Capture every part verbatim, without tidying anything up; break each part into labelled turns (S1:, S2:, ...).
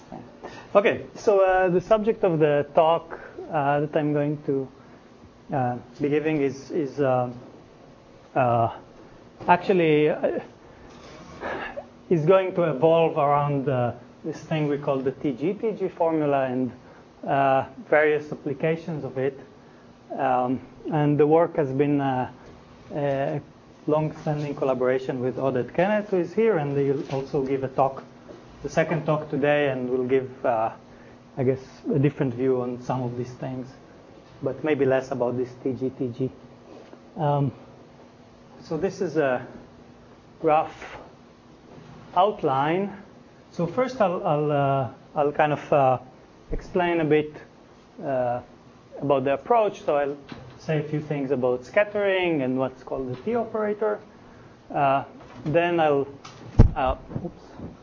S1: Okay, so uh, the subject of the talk uh, that I'm going to uh, be giving is, is uh, uh, actually uh, is going to evolve around uh, this thing we call the T G T G formula and uh, various applications of it. Um, and the work has been uh, a long-standing collaboration with Oded Kenneth, who is here, and he'll also give a talk, the second talk today, and we'll give, uh, I guess, a different view on some of these things, but maybe less about this T G T G. Um, so this is a rough outline. So first I'll, I'll, uh, I'll kind of uh, explain a bit uh, about the approach. So I'll say a few things about scattering and what's called the T operator. Uh, then I'll, uh, oops.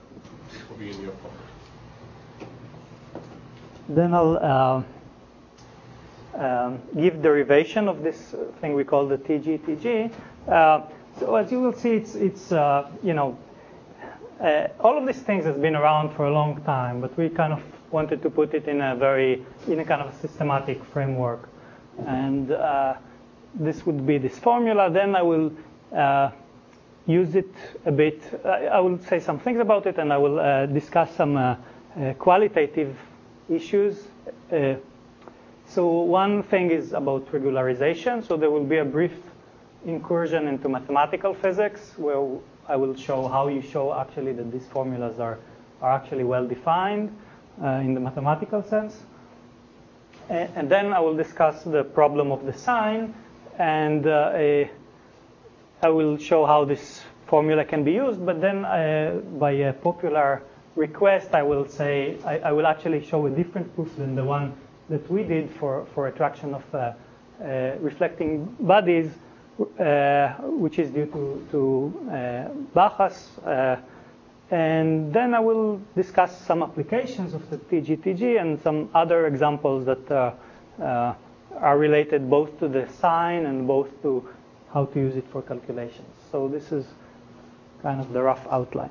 S1: Then I'll uh, um, give derivation of this thing we call the T G T G. Uh, so as you will see, it's, it's uh, you know, uh, all of these things has been around for a long time, but we kind of wanted to put it in a very, in a kind of a systematic framework. And uh, this would be this formula. Then I will uh, use it a bit. I, I will say some things about it, and I will uh, discuss some uh, uh, qualitative issues. Uh, so one thing is about regularization. So there will be a brief incursion into mathematical physics, where I will show how you show actually that these formulas are, are actually well defined uh, in the mathematical sense. And, and then I will discuss the problem of the sign, and uh, a, I will show how this formula can be used. But then uh, by a popular request, I will say, I, I will actually show a different proof than the one that we did for, for attraction of uh, uh, reflecting bodies, uh, which is due to, to uh, Bachas. Uh, and then I will discuss some applications of the T G T G and some other examples that uh, uh, are related both to the sign and both to how to use it for calculations. So this is kind of the rough outline.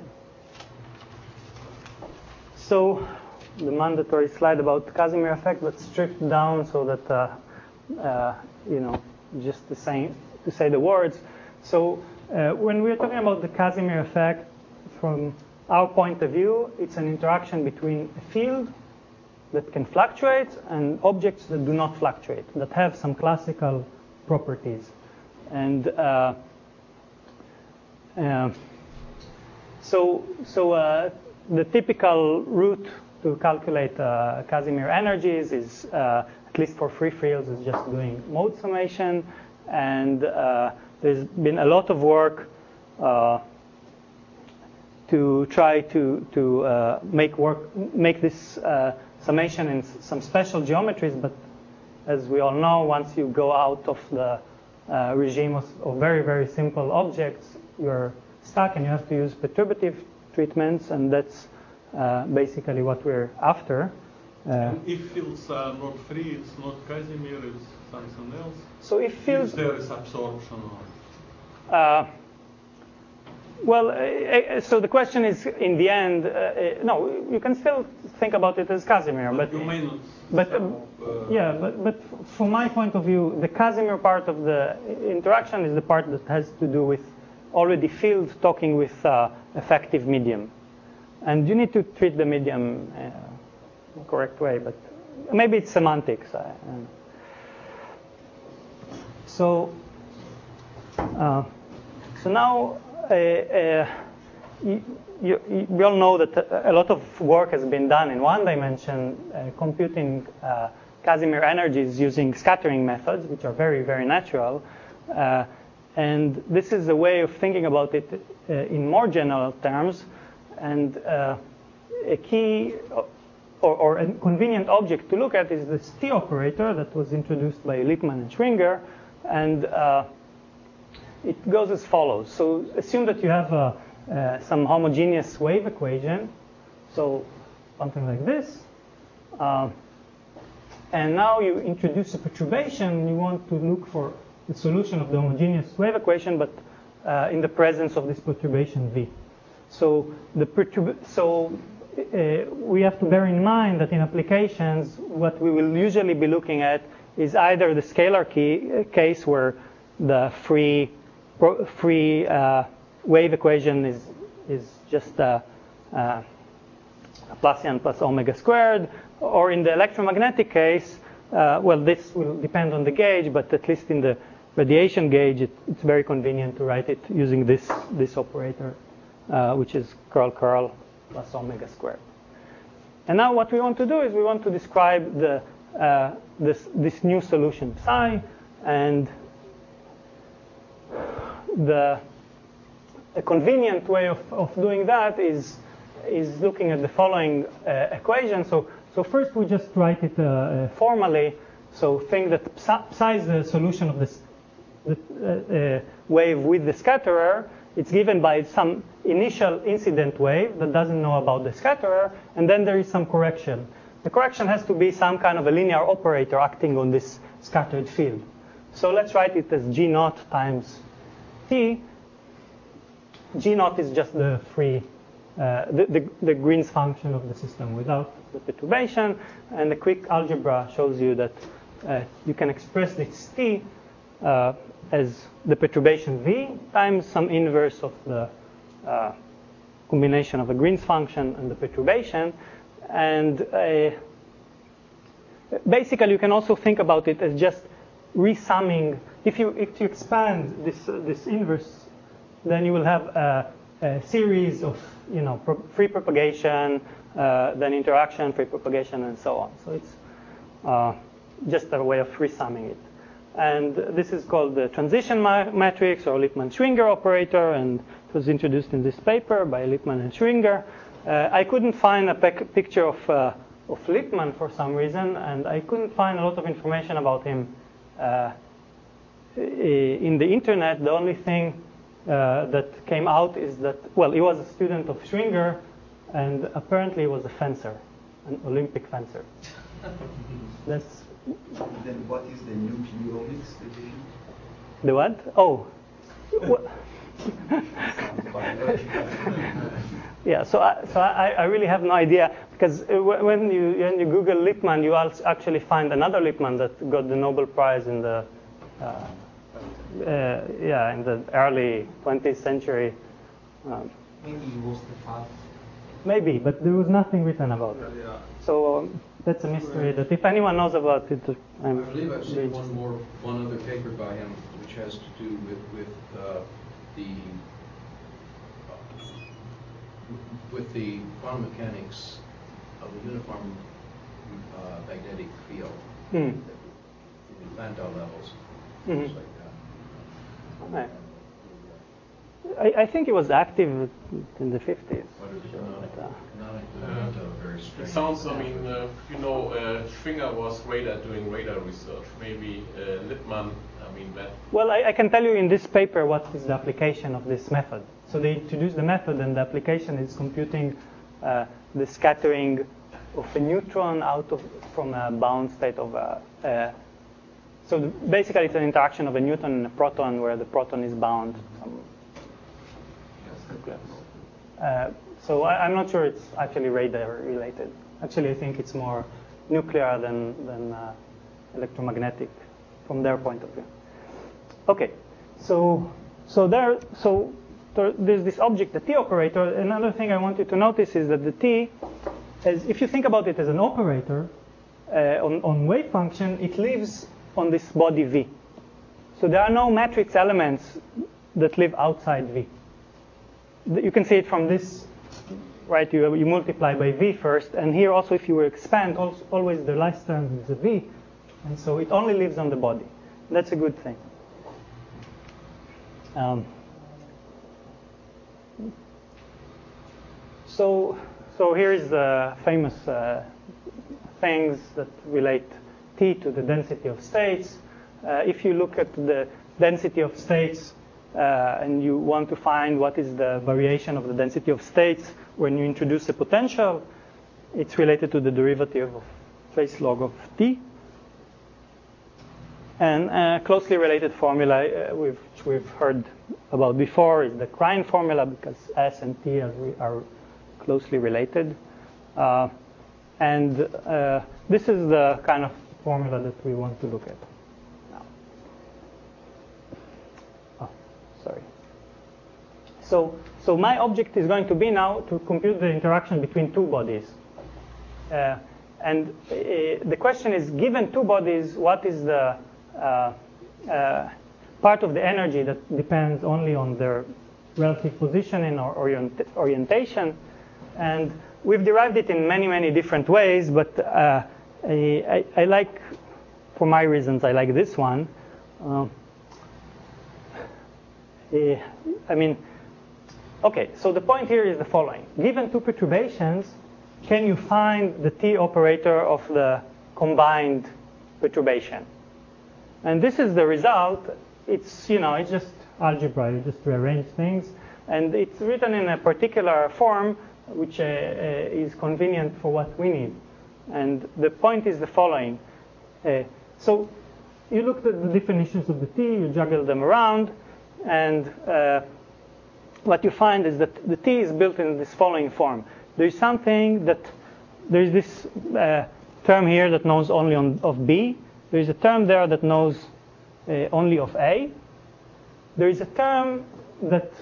S1: So the mandatory slide about Casimir effect, but stripped down so that, uh, uh, you know, just the same, to say the words. So uh, when we're talking about the Casimir effect, from our point of view, it's an interaction between a field that can fluctuate and objects that do not fluctuate, that have some classical properties. And uh, uh, so, so uh, the typical route to calculate uh, Casimir energies is, uh, at least for free fields, is just doing mode summation. And uh, there's been a lot of work uh, to try to to uh, make work make this uh, summation in some special geometries. But as we all know, once you go out of the uh, regime of, of very very simple objects, you're stuck, and you have to use perturbative treatments, and that's uh, basically what we're after. Uh,
S2: if fields are not free, it's not Casimir, it's something else.
S1: So if fields,
S2: if there is absorption or
S1: uh, well, uh, so the question is, in the end, uh, uh, no, you can still think about it as Casimir,
S2: but,
S1: but
S2: you may not.
S1: But um, uh, yeah, but but from my point of view, the Casimir part of the interaction is the part that has to do with already fields talking with uh, effective medium, and you need to treat the medium uh, the correct way. But maybe it's semantics. I, um, so uh, so now. Uh, uh, you, you, we all know that a lot of work has been done in one dimension, uh, computing uh, Casimir energies using scattering methods, which are very, very natural. Uh, and this is a way of thinking about it uh, in more general terms. And uh, a key or, or a convenient object to look at is this T operator that was introduced by Lippmann and Schwinger. And uh, it goes as follows. So assume that you have a, uh, some homogeneous wave equation, so something like this. Uh, and now you introduce a perturbation. You want to look for the solution of the homogeneous wave equation, but uh, in the presence of this perturbation V. So the perturb- so uh, we have to bear in mind that in applications, what we will usually be looking at is either the scalar key uh, case where the free pro, free uh, wave equation is is just a, a Laplacian plus omega squared, or in the electromagnetic case, uh, well, this will depend on the gauge, but at least in the radiation gauge, it, it's very convenient to write it using this this operator, uh, which is curl curl plus omega squared. And now what we want to do is we want to describe the uh, this this new solution psi, and the a convenient way of, of doing that is is looking at the following uh, equation. So so first we just write it uh, uh, formally. So think that psi is the solution of this the, uh, uh, wave with the scatterer. It's given by some initial incident wave that doesn't know about the scatterer, and then there is some correction. The correction has to be some kind of a linear operator acting on this scattered field. So let's write it as G naught times T. G naught is just the free, uh, the, the, the Green's function of the system without the perturbation, and the quick algebra shows you that uh, you can express this T uh, as the perturbation V times some inverse of the uh, combination of the Green's function and the perturbation. And uh, basically, you can also think about it as just resumming. If you if you expand this uh, this inverse, then you will have a, a series of you know pro free propagation, uh, then interaction, free propagation, and so on. So it's uh, just a way of resumming it. And this is called the transition ma matrix or Lippmann-Schwinger operator, and it was introduced in this paper by Lippmann and Schwinger. Uh, I couldn't find a picture of, uh, of Lippmann for some reason, and I couldn't find a lot of information about him uh, in the internet. The only thing uh, that came out is that, well, he was a student of Schwinger, and apparently he was a fencer, an Olympic fencer. That's
S3: Then what is the nucleomics division?
S1: The what? Oh. Yeah, so I, so I, I really have no idea, because when you when you Google Lippmann, you actually find another Lippmann that got the Nobel Prize in the uh, uh, yeah in the early twentieth century. Um,
S4: Maybe he was the father.
S1: Maybe, but there was nothing written about it.
S2: Yeah.
S1: So um, that's a mystery that if anyone knows about it, I'm
S5: I believe I've seen one more, one other paper by him, which has to do with with uh, the uh, with the quantum mechanics of the uniform uh, magnetic field
S1: mm.
S5: in the Landau levels,
S1: Mm-hmm.
S5: things like that.
S1: Okay. I, I think it was active in the fifties.
S5: What is canonic?
S1: But, uh,
S5: Canonic
S2: Uh,
S5: movement of very
S2: It
S5: strange.
S2: sounds, I mean, uh, you know, uh, Schwinger was radar doing radar research. Maybe uh, Lippmann, I mean, that.
S1: Well, I, I can tell you in this paper what is the application of this method. So they introduced the method, and the application is computing uh, the scattering of a neutron out of from a bound state of a. Uh, so the, basically, it's an interaction of a neutron and a proton, where the proton is bound. Some uh, so I, I'm not sure it's actually radar related. Actually, I think it's more nuclear than than uh, electromagnetic from their point of view. Okay, so so there so there, there's this object, the T operator. Another thing I want you to notice is that the T, as if you think about it as an operator uh, on on wave function, it lives on this body V. So there are no matrix elements that live outside V. You can see it from this, right? You you multiply by V first, and here also if you expand, also, always the last term is a V, and so it only lives on the body. That's a good thing. Um, so, so here's the famous uh, things that relate T to the density of states. Uh, if you look at the density of states uh, and you want to find what is the variation of the density of states when you introduce a potential, it's related to the derivative of trace log of T. And a closely related formula uh, we've, which we've heard about before is the Krein formula, because S and T are, are closely related. Uh, and uh, this is the kind of formula that we want to look at now. Oh, sorry. So, so my object is going to be now to compute the interaction between two bodies. Uh, and uh, the question is, given two bodies, what is the uh, uh, part of the energy that depends only on their relative positioning or orient orientation? And we've derived it in many, many different ways, but uh, I, I, I like, for my reasons, I like this one. Uh, I mean, okay, so the point here is the following. Given two perturbations, can you find the T operator of the combined perturbation? And this is the result. It's, you know, it's just algebra. You just rearrange things. And it's written in a particular form which uh, uh, is convenient for what we need. And the point is the following. Uh, so you looked at the definitions of the T, you juggle them around, and uh, what you find is that the T is built in this following form. There is something that, there is this uh, term here that knows only on, of B. There is a term there that knows uh, only of A. There is a term that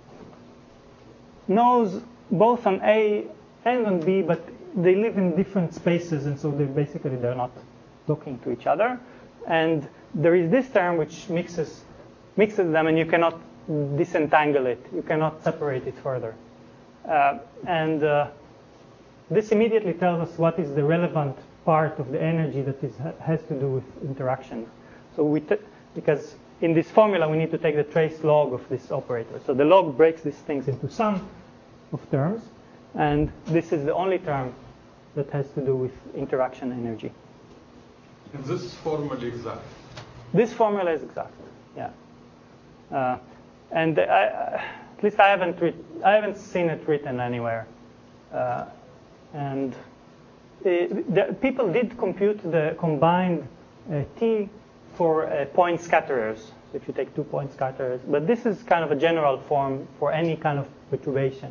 S1: knows both on A and on B, but they live in different spaces, and so they basically they're not talking to each other. And there is this term which mixes mixes them, and you cannot disentangle it. You cannot separate it further. Uh, and uh, this immediately tells us what is the relevant part of the energy that is, has to do with interaction. So we t because in this formula we need to take the trace log of this operator. So the log breaks these things into sum of terms, and this is the only term that has to do with interaction energy.
S2: And this is formally exact.
S1: This formula is exact, yeah. Uh, and I, at least I haven't I haven't seen it written anywhere. Uh, and it, the, people did compute the combined uh, T for uh, point scatterers. So if you take two point scatterers, but this is kind of a general form for any kind of perturbation.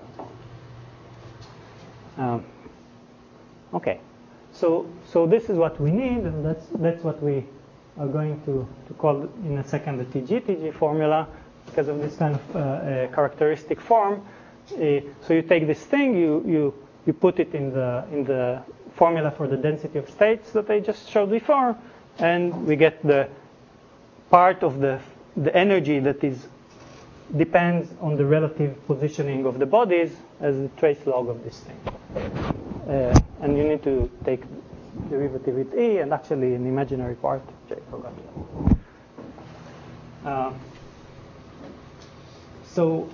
S1: Um, okay, so so this is what we need, and that's that's what we are going to, to call in a second the T G T G formula, because of this kind of uh, uh, characteristic form. Uh, so you take this thing, you you you put it in the in the formula for the density of states that I just showed before, and we get the part of the the energy that is depends on the relative positioning of the bodies as the trace log of this thing. Uh, and you need to take derivative with E and actually an imaginary part, which I forgot. Uh, so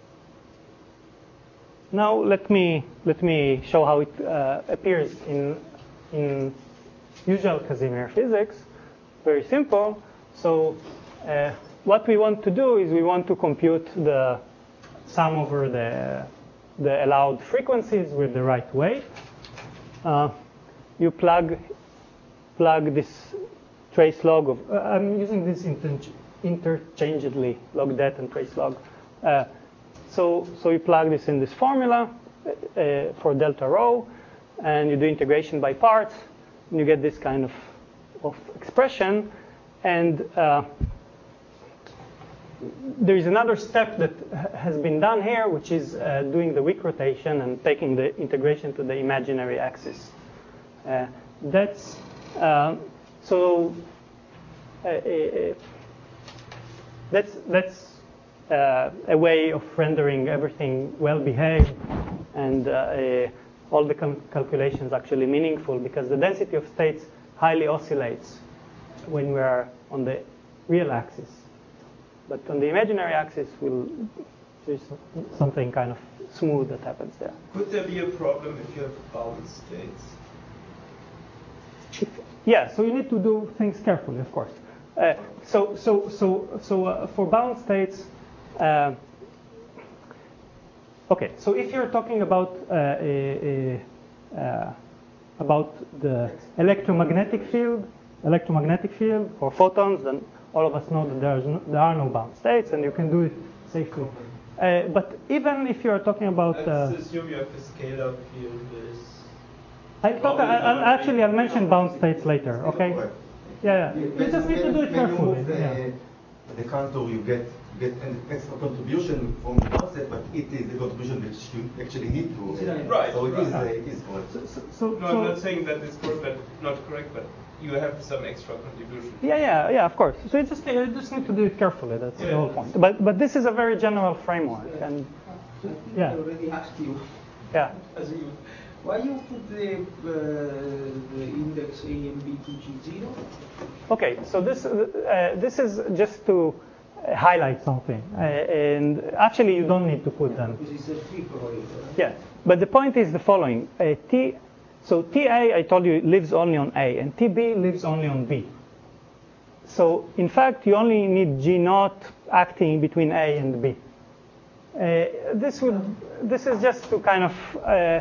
S1: now let me let me show how it uh, appears in in usual Casimir physics. Very simple. So uh, what we want to do is we want to compute the sum over the the allowed frequencies with the right weight. Uh, you plug plug this trace log of. Uh, I'm using this inter interchangeably, log det and trace log. Uh, so so you plug this in this formula uh, for delta rho, and you do integration by parts, and you get this kind of of expression. And uh, there is another step that has been done here, which is uh, doing the Wick rotation and taking the integration to the imaginary axis. Uh, that's uh, so. Uh, uh, that's that's uh, a way of rendering everything well behaved, and uh, uh, all the cal calculations actually meaningful, because the density of states highly oscillates when we are on the real axis. But on the imaginary axis, we'll, there's something kind of smooth that happens there.
S3: Could there be a problem if you have bound states?
S1: If, yeah, so you need to do things carefully, of course. Uh, so, so, so, so uh, for bound states, uh, okay. So if you're talking about uh, a, a, uh, about the electromagnetic field, electromagnetic field for photons, then all of us know that there's no, there are no bound states, and you can do it safely Uh, but even if you're talking about, uh,
S4: let's assume you have a scalar field with.
S1: I thought I, I'll, actually I'll mention bound states later. Okay? Yeah, yeah. You just need to do it carefully.
S6: The,
S1: yeah.
S6: the contour, you get you get an extra contribution from the concept, but it is the contribution which you actually need to. Uh,
S4: right.
S6: So it
S4: right.
S6: is. Uh, it is correct.
S1: So, so,
S4: No,
S1: so,
S4: I'm not saying that it's correct, but not correct, but you have some extra contribution.
S1: Yeah, yeah, yeah. Of course. So you just you just need to do it carefully. That's
S4: yeah.
S1: the whole point. But but this is a very general framework, and yeah.
S7: I already asked you.
S1: Yeah.
S7: As you, why you put the uh, the index A and B to G zero?
S1: Okay. So this uh, this is just to highlight something, uh, and actually you don't need to put them.
S7: Because it's a free correlator. Right?
S1: Yeah. But the point is the following: uh, T. So T A, I told you, lives only on A, and T B lives only on B. So in fact, you only need G naught acting between A and B. Uh, this would, this is just to kind of, uh,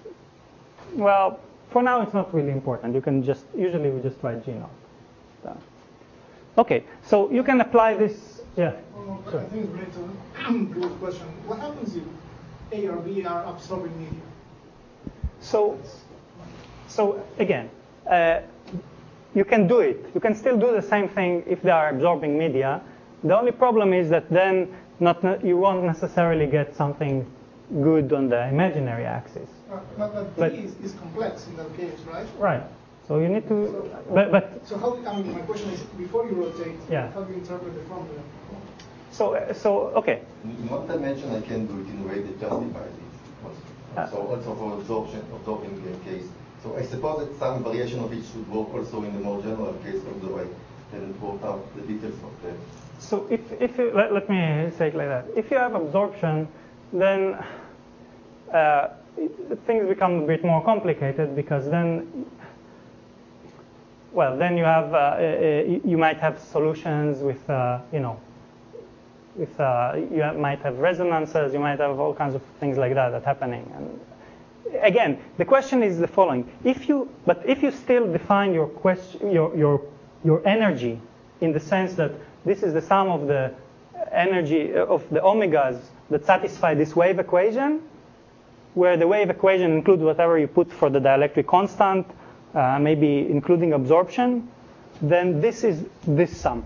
S1: well, for now it's not really important. You can just, usually we just write G naught. So, okay, so you can apply this, yeah.
S8: Well, no, I think it's related to the previous question. What happens if A or B are absorbing media?
S1: So, so again, uh, you can do it. You can still do the same thing if they are absorbing media. The only problem is that then not ne- you won't necessarily get something good on the imaginary axis.
S8: Uh, but but,
S1: But-
S8: T is, is complex in that case, right?
S1: Right. So you need to, but, but
S8: So how? I mean, my question is, before you rotate,
S1: Yeah.
S8: how do you interpret the formula?
S1: so so okay.
S6: In one dimension, I can do it in a way that justifies it. Also.
S1: Uh,
S6: so also for absorption, absorbing uh, case. So I suppose that some variation of it should work also in the more general case, although I haven't worked out the details of that.
S1: So if if you, let, let me say it like that. If you have absorption, then uh, it, things become a bit more complicated because then. Well, then you have uh, uh, you might have solutions with uh, you know with uh, you have, might have resonances, you might have all kinds of things like that that happening. And again, the question is the following: if you but if you still define your question your your your energy in the sense that this is the sum of the energy of the omegas that satisfy this wave equation, where the wave equation includes whatever you put for the dielectric constant. Uh, maybe including absorption, then this is this sum.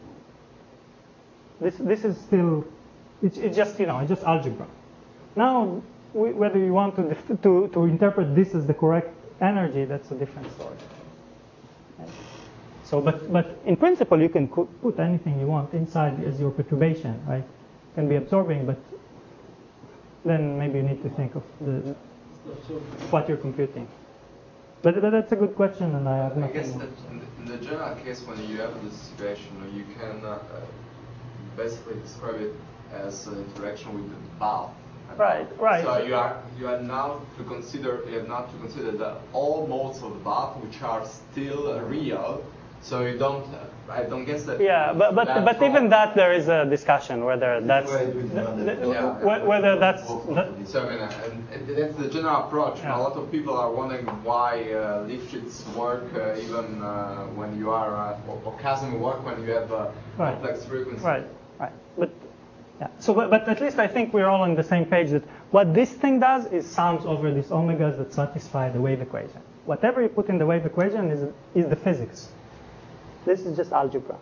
S1: This this is still, it's, it's just you know it's just algebra. Now, we, whether you want to, def- to to interpret this as the correct energy, that's a different story. Right? So, but but in principle, you can co- put anything you want inside as your perturbation, right? It can be absorbing, but then maybe you need to think of the what you're computing. But, but that's a good question, and I have
S9: I
S1: nothing
S9: guess
S1: more.
S9: that in the, in the general case, when you have this situation, you can uh, basically describe it as an interaction with the bath.
S1: Right, right.
S9: So you are you are now to consider you have not to consider that all modes of the bath which are still uh, real. So you don't. I don't guess that.
S1: Yeah, but but
S9: that's
S1: but
S9: wrong.
S1: even that there is a discussion whether that's
S6: Right, with
S1: the,
S6: another-
S1: the,
S9: Yeah.
S1: wh- whether that's that,
S9: So I mean, uh, and, and that's the general approach.
S1: Yeah.
S9: A lot of people are wondering why uh, Lifshitz work uh, even uh, when you are, uh, or, or Casimir work when you have uh,
S1: Right.
S9: complex frequency.
S1: right, right. But yeah. So but, but at least I think we're all on the same page that what this thing does is sums over these omegas that satisfy the wave equation. Whatever you put in the wave equation is is the physics. This is just algebra.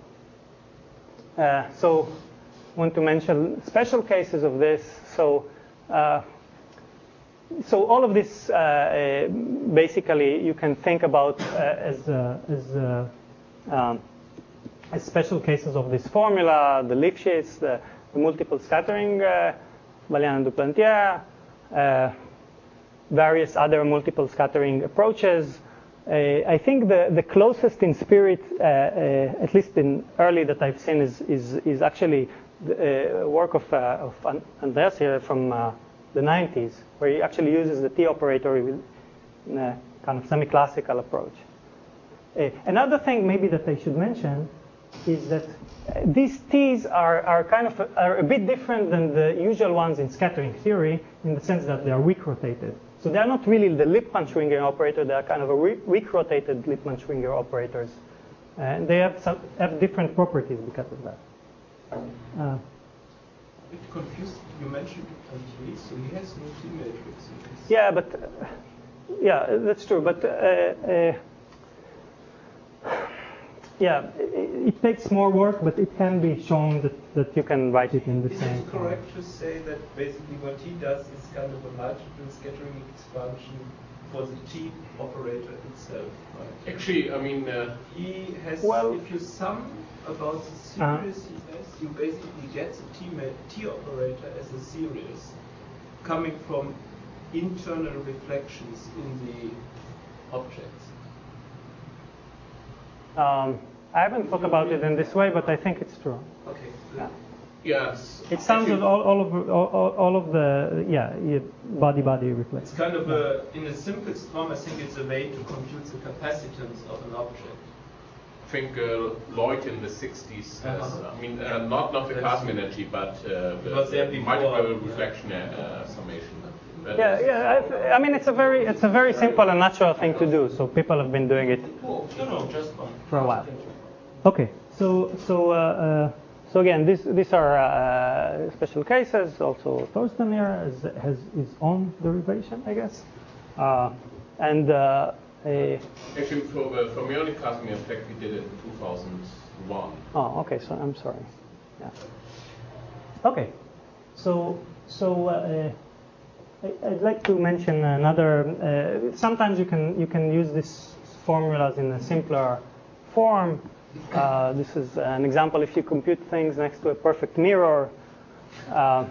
S1: Uh, so, I want to mention special cases of this. So, uh, so all of this uh, uh, basically you can think about uh, as uh, as uh, um, as special cases of this formula, the Lifshitz, the, the multiple scattering, uh, Balian and Duplantier, uh, various other multiple scattering approaches. Uh, I think the, the closest in spirit, uh, uh, at least in early that I've seen, is is, is actually the uh, work of, uh, of Andreas here from uh, the nineties, where he actually uses the T operator with, in a kind of semi-classical approach. Uh, another thing maybe that I should mention is that uh, these T's are, are kind of a, are a bit different than the usual ones in scattering theory in the sense that they are weak rotated. So they're not really the Lippmann-Schwinger operator. They are kind of a weak-rotated Lippmann-Schwinger operators, and they have some have different properties because of that. Uh,
S4: bit confused. You mentioned Antier, so he has no T matrix in this.
S1: Yeah, but uh, yeah, that's true. But uh, uh, yeah, it, it takes more work, but it can be shown that, that you can write it in the
S4: Is
S1: same.
S4: it correct to say that basically what he does is kind of a multiple scattering expansion for the T operator itself? Right?
S2: Actually, I mean, uh,
S4: he has.
S1: Well,
S4: if you sum about the series
S1: uh,
S4: he has, you basically get the T, T operator as a series coming from internal reflections in the objects.
S1: Um, I haven't thought about it in this way, but I think it's true.
S4: Okay.
S1: Yeah.
S2: yes.
S1: It sounds
S2: actually,
S1: that all, all of all, all of the yeah body body
S4: It's
S1: reflex.
S4: kind of a, in the simplest form, I think it's a way to compute the capacitance of an object.
S2: I think uh, Lloyd in the sixties has,
S4: Uh-huh.
S2: I mean, uh, not not the
S4: That's-
S2: plasma energy, but uh, the,
S4: was there
S2: the
S4: before.
S2: multiple
S4: Yeah.
S2: reflection uh, summation. That
S1: Yeah,
S2: is-
S1: yeah. I, I mean, it's a very it's a very simple and natural thing to do. So people have been doing it
S4: No, no, just one.
S1: for a while. Okay, so so uh, uh, so again, these these are uh, special cases. Also, Thorsten here has, has his own derivation, I guess, uh, and uh, a,
S2: Actually, for the fermionic Casimir effect, we did it in two thousand one.
S1: oh, okay. So I'm sorry. Yeah. Okay, so so. Uh, I'd like to mention another. Uh, sometimes you can you can use these formulas in a simpler form. Uh, this is an example. If you compute things next to a perfect mirror. Uh,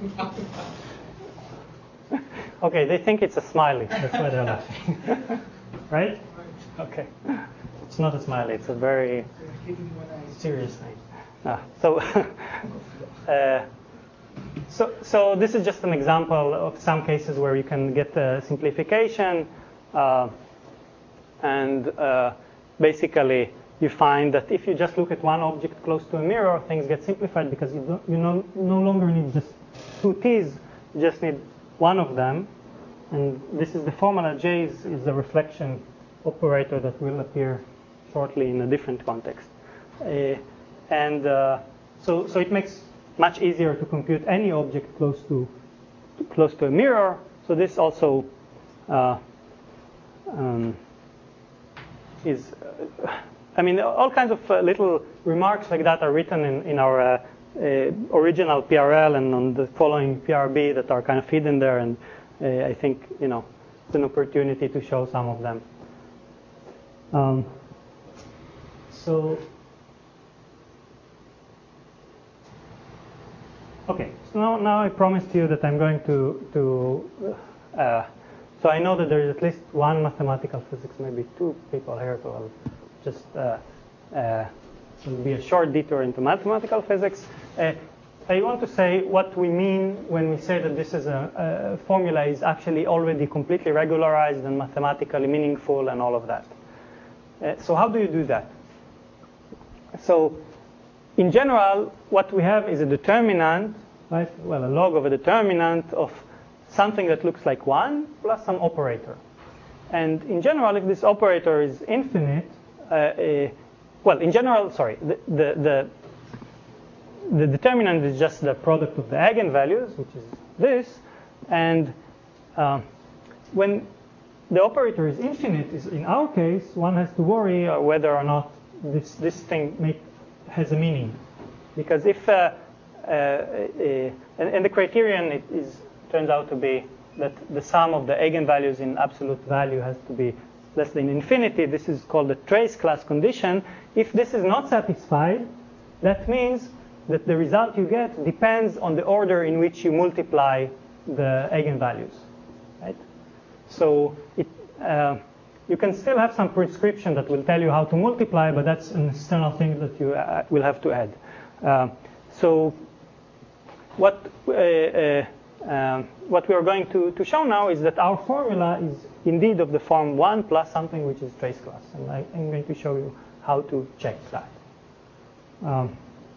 S1: okay, they think it's a smiley. That's why they're laughing. Right? Okay. It's not a smiley. It's a very serious thing. Ah, so. uh, So, so this is just an example of some cases where you can get a simplification, uh, and uh, basically you find that if you just look at one object close to a mirror, things get simplified because you, don't, you no, no longer need just two T's, you just need one of them. And this is the formula. J is, is the reflection operator that will appear shortly in a different context. Uh, and uh, so, so it makes much easier to compute any object close to, to close to a mirror. So this also uh, um, is, uh, I mean, all kinds of uh, little remarks like that are written in, in our uh, uh, original P R L and on the following P R B that are kind of hidden there. And uh, I think, you know, it's an opportunity to show some of them. Um, so. Okay, so now, now I promised you that I'm going to, to uh, so I know that there is at least one mathematical physics, maybe two people here, so I'll just, uh, uh, it'll be a short detour into mathematical physics. Uh, I want to say what we mean when we say that this is a, a formula is actually already completely regularized and mathematically meaningful and all of that. Uh, so how do you do that? So, in general, what we have is a determinant, right? Well, a log of a determinant of something that looks like one plus some operator. And in general, if this operator is infinite, uh, uh, well, in general, sorry, the, the, the, the determinant is just the product of the eigenvalues, which is this. And uh, when the operator is infinite, is in our case, one has to worry uh, whether or not this, this thing may has a meaning, because if uh, uh, uh, and, and the criterion it is turns out to be that the sum of the eigenvalues in absolute value has to be less than infinity. This is called the trace class condition. If this is not satisfied, that means that the result you get depends on the order in which you multiply the eigenvalues, right? So it. Uh, You can still have some prescription that will tell you how to multiply, but that's an external thing that you uh, will have to add. Uh, so what uh, uh, um, what we are going to, to show now is that our formula is indeed of the form one plus something which is trace class. And I, I'm going to show you how to check that. Um,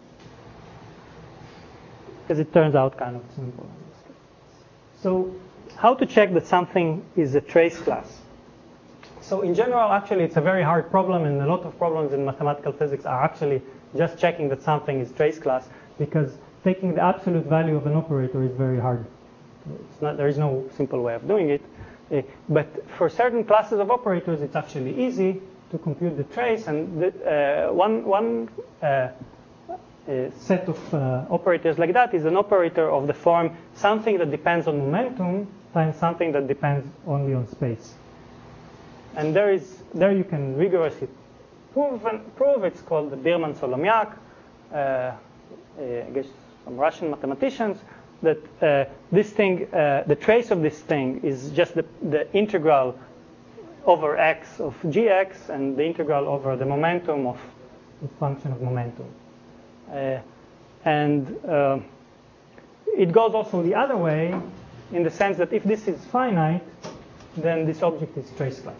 S1: because it turns out kind of simple. So how to check that something is a trace class? So in general, actually, it's a very hard problem, and a lot of problems in mathematical physics are actually just checking that something is trace class, because taking the absolute value of an operator is very hard. It's not, there is no simple way of doing it. Uh, but for certain classes of operators, it's actually easy to compute the trace. And the, uh, one, one uh, uh, set of uh, operators like that is an operator of the form something that depends on momentum times something that depends only on space. And there is there you can rigorously prove, prove it's called the Birman-Solomyak, uh, uh, I guess some Russian mathematicians, that uh, this thing, uh, the trace of this thing is just the, the integral over x of gx and the integral over the momentum of the function of momentum. Uh, and uh, it goes also the other way in the sense that if this is finite, then this object is trace class.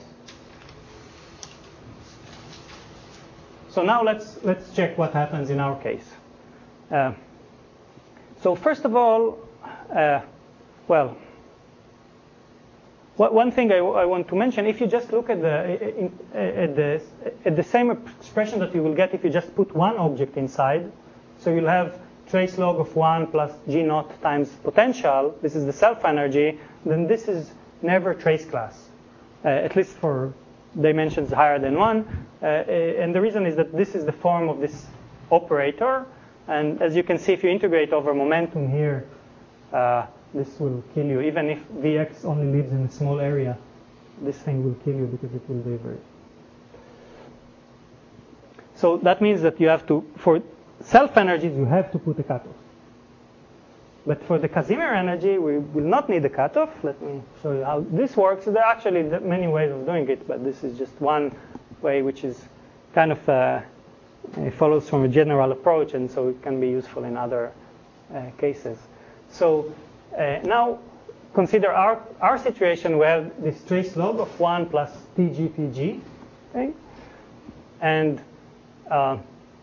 S1: So now let's let's check what happens in our case. Uh, so first of all, uh, well, what, one thing I, I want to mention: if you just look at the in, at the at the same expression that you will get if you just put one object inside, so you'll have trace log of one plus g naught times potential. This is the self energy. Then this is never trace class, uh, at least for dimensions higher than one. Uh, and the reason is that this is the form of this operator. And as you can see, if you integrate over momentum here, uh, this will kill you. Even if Vx only lives in a small area, this thing will kill you because it will divert. So that means that you have to, for self energies, you have to put a cutoff. But for the Casimir energy, we will not need a cutoff. Let me show you how this works. There are actually many ways of doing it, but this is just one way which is kind of uh, it follows from a general approach, and so it can be useful in other uh, cases. So uh, now consider our, our situation where this trace log of one plus Tg Tg, okay? And uh,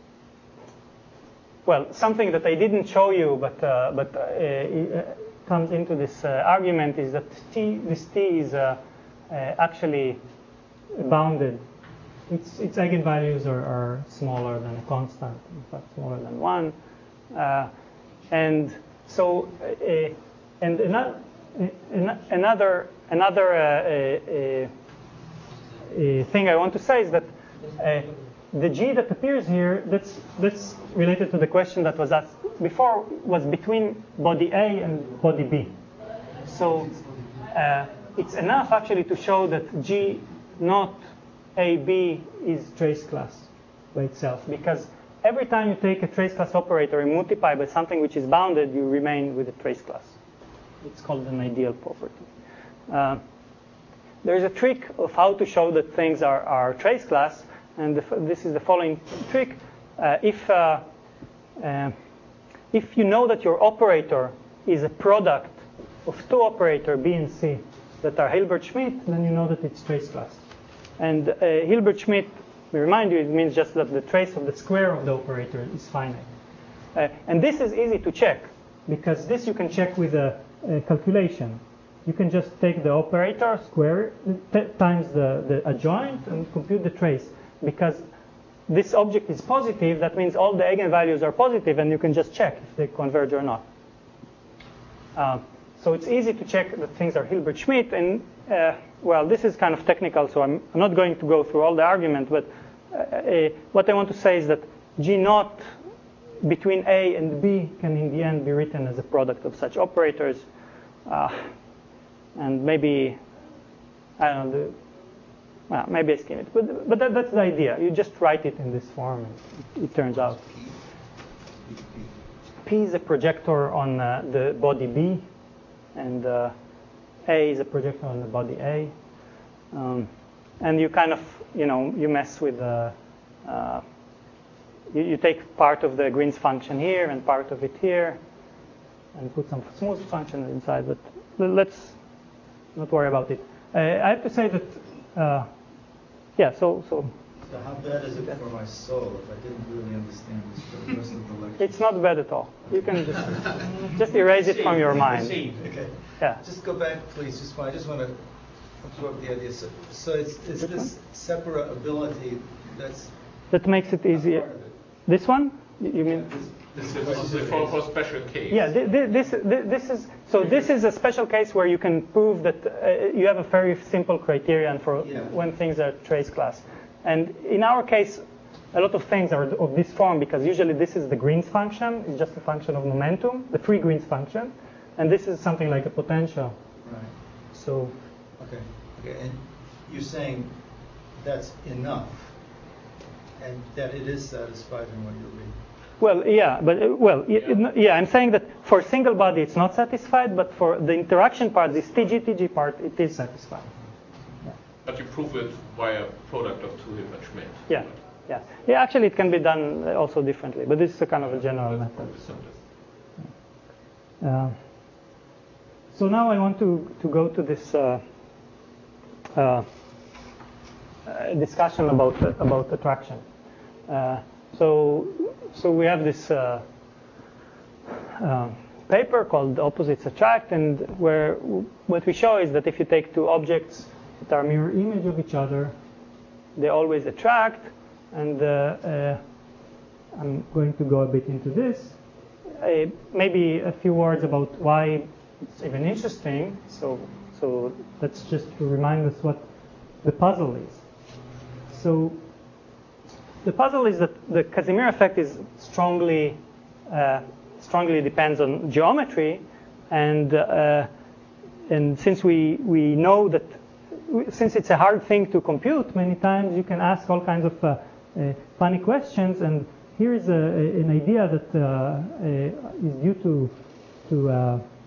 S1: well, something that I didn't show you, but uh, but uh, uh, comes into this uh, argument is that t this t is uh, uh, actually bounded. Its its eigenvalues are, are smaller than a constant, in fact, smaller than one, uh, and so uh, and another another another uh, uh, uh, thing I want to say is that. Uh, The G that appears here, that's, that's related to the question that was asked before, was between body A and body B. So uh, it's enough actually to show that G not A B is trace class by itself, because every time you take a trace class operator and multiply by something which is bounded, you remain with a trace class. It's called an ideal property. Uh, there's a trick of how to show that things are, are trace class. And the, this is the following trick. Uh, if, uh, uh, if you know that your operator is a product of two operators, B and C, that are Hilbert-Schmidt, then you know that it's trace class. And uh, Hilbert-Schmidt, we remind you, it means just that the trace of the square of the operator is finite. Uh, and this is easy to check, because this you can check with a, a calculation. You can just take the operator, square it, times the, the adjoint, and compute the trace. Because this object is positive, that means all the eigenvalues are positive, and you can just check if they converge or not. Uh, so it's easy to check that things are Hilbert-Schmidt, and uh, well, this is kind of technical, so I'm not going to go through all the argument, but uh, uh, what I want to say is that G naught between A and B can in the end be written as a product of such operators, uh, and maybe, I don't know, the, Well, maybe I skim it, but, but that, that's the idea. You just write it in this form, and it, it turns out. P is a projector on uh, the body B, and uh, A is a projector on the body A. Um, and you kind of, you know, you mess with the, uh, you, you take part of the Green's function here and part of it here, and put some smooth functions inside, but let's not worry about it. Uh, I have to say that, uh, yeah, so, so.
S3: So how bad is it for my soul if I didn't really understand this for the rest of the lecture?
S1: It's not bad at all. You can just, just erase it from your mind.
S3: Okay.
S1: Yeah.
S3: Just go back, please. Just I just want to absorb the idea. So, so it's, it's this separability that's
S1: that makes it easier.
S3: part of it.
S1: This one? You mean?
S3: Yeah, this,
S2: This is, this is for, for special case.
S1: Yeah, thi- thi- this, thi- this is so. This is a special case where you can prove that uh, you have a very simple criterion for
S3: Yeah.
S1: when things are trace class. And in our case, a lot of things are of this form because usually this is the Green's function. It's just a function of momentum, the free Green's function, and this is something like a potential.
S3: Right.
S1: So
S3: Okay. Okay. And you're saying that's enough, and that it is satisfied in what you're reading.
S1: well, yeah, but uh, well, y-
S2: Yeah.
S1: yeah. I'm saying that for a single body it's not satisfied, but for the interaction part, this T G T G part, it is satisfied.
S2: But you prove it via product of two image Schmidt.
S1: Yeah, yeah, yeah. Actually, it can be done also differently, but this is a kind of a general method. Uh, so now I want to, to go to this uh, uh, uh, discussion about about attraction. Uh, so so we have this uh, uh, paper called Opposites Attract, and where w- what we show is that if you take two objects that are mirror image of each other, they always attract. And uh, uh, I'm going to go a bit into this. Uh, maybe a few words about why it's even interesting. So, so that's just to remind us what the puzzle is. So, the puzzle is that the Casimir effect is strongly, uh, strongly depends on geometry, and uh, and since we we know that, since it's a hard thing to compute, many times you can ask all kinds of uh, uh, funny questions, and here is a, a, an idea that uh, uh, is due to to uh,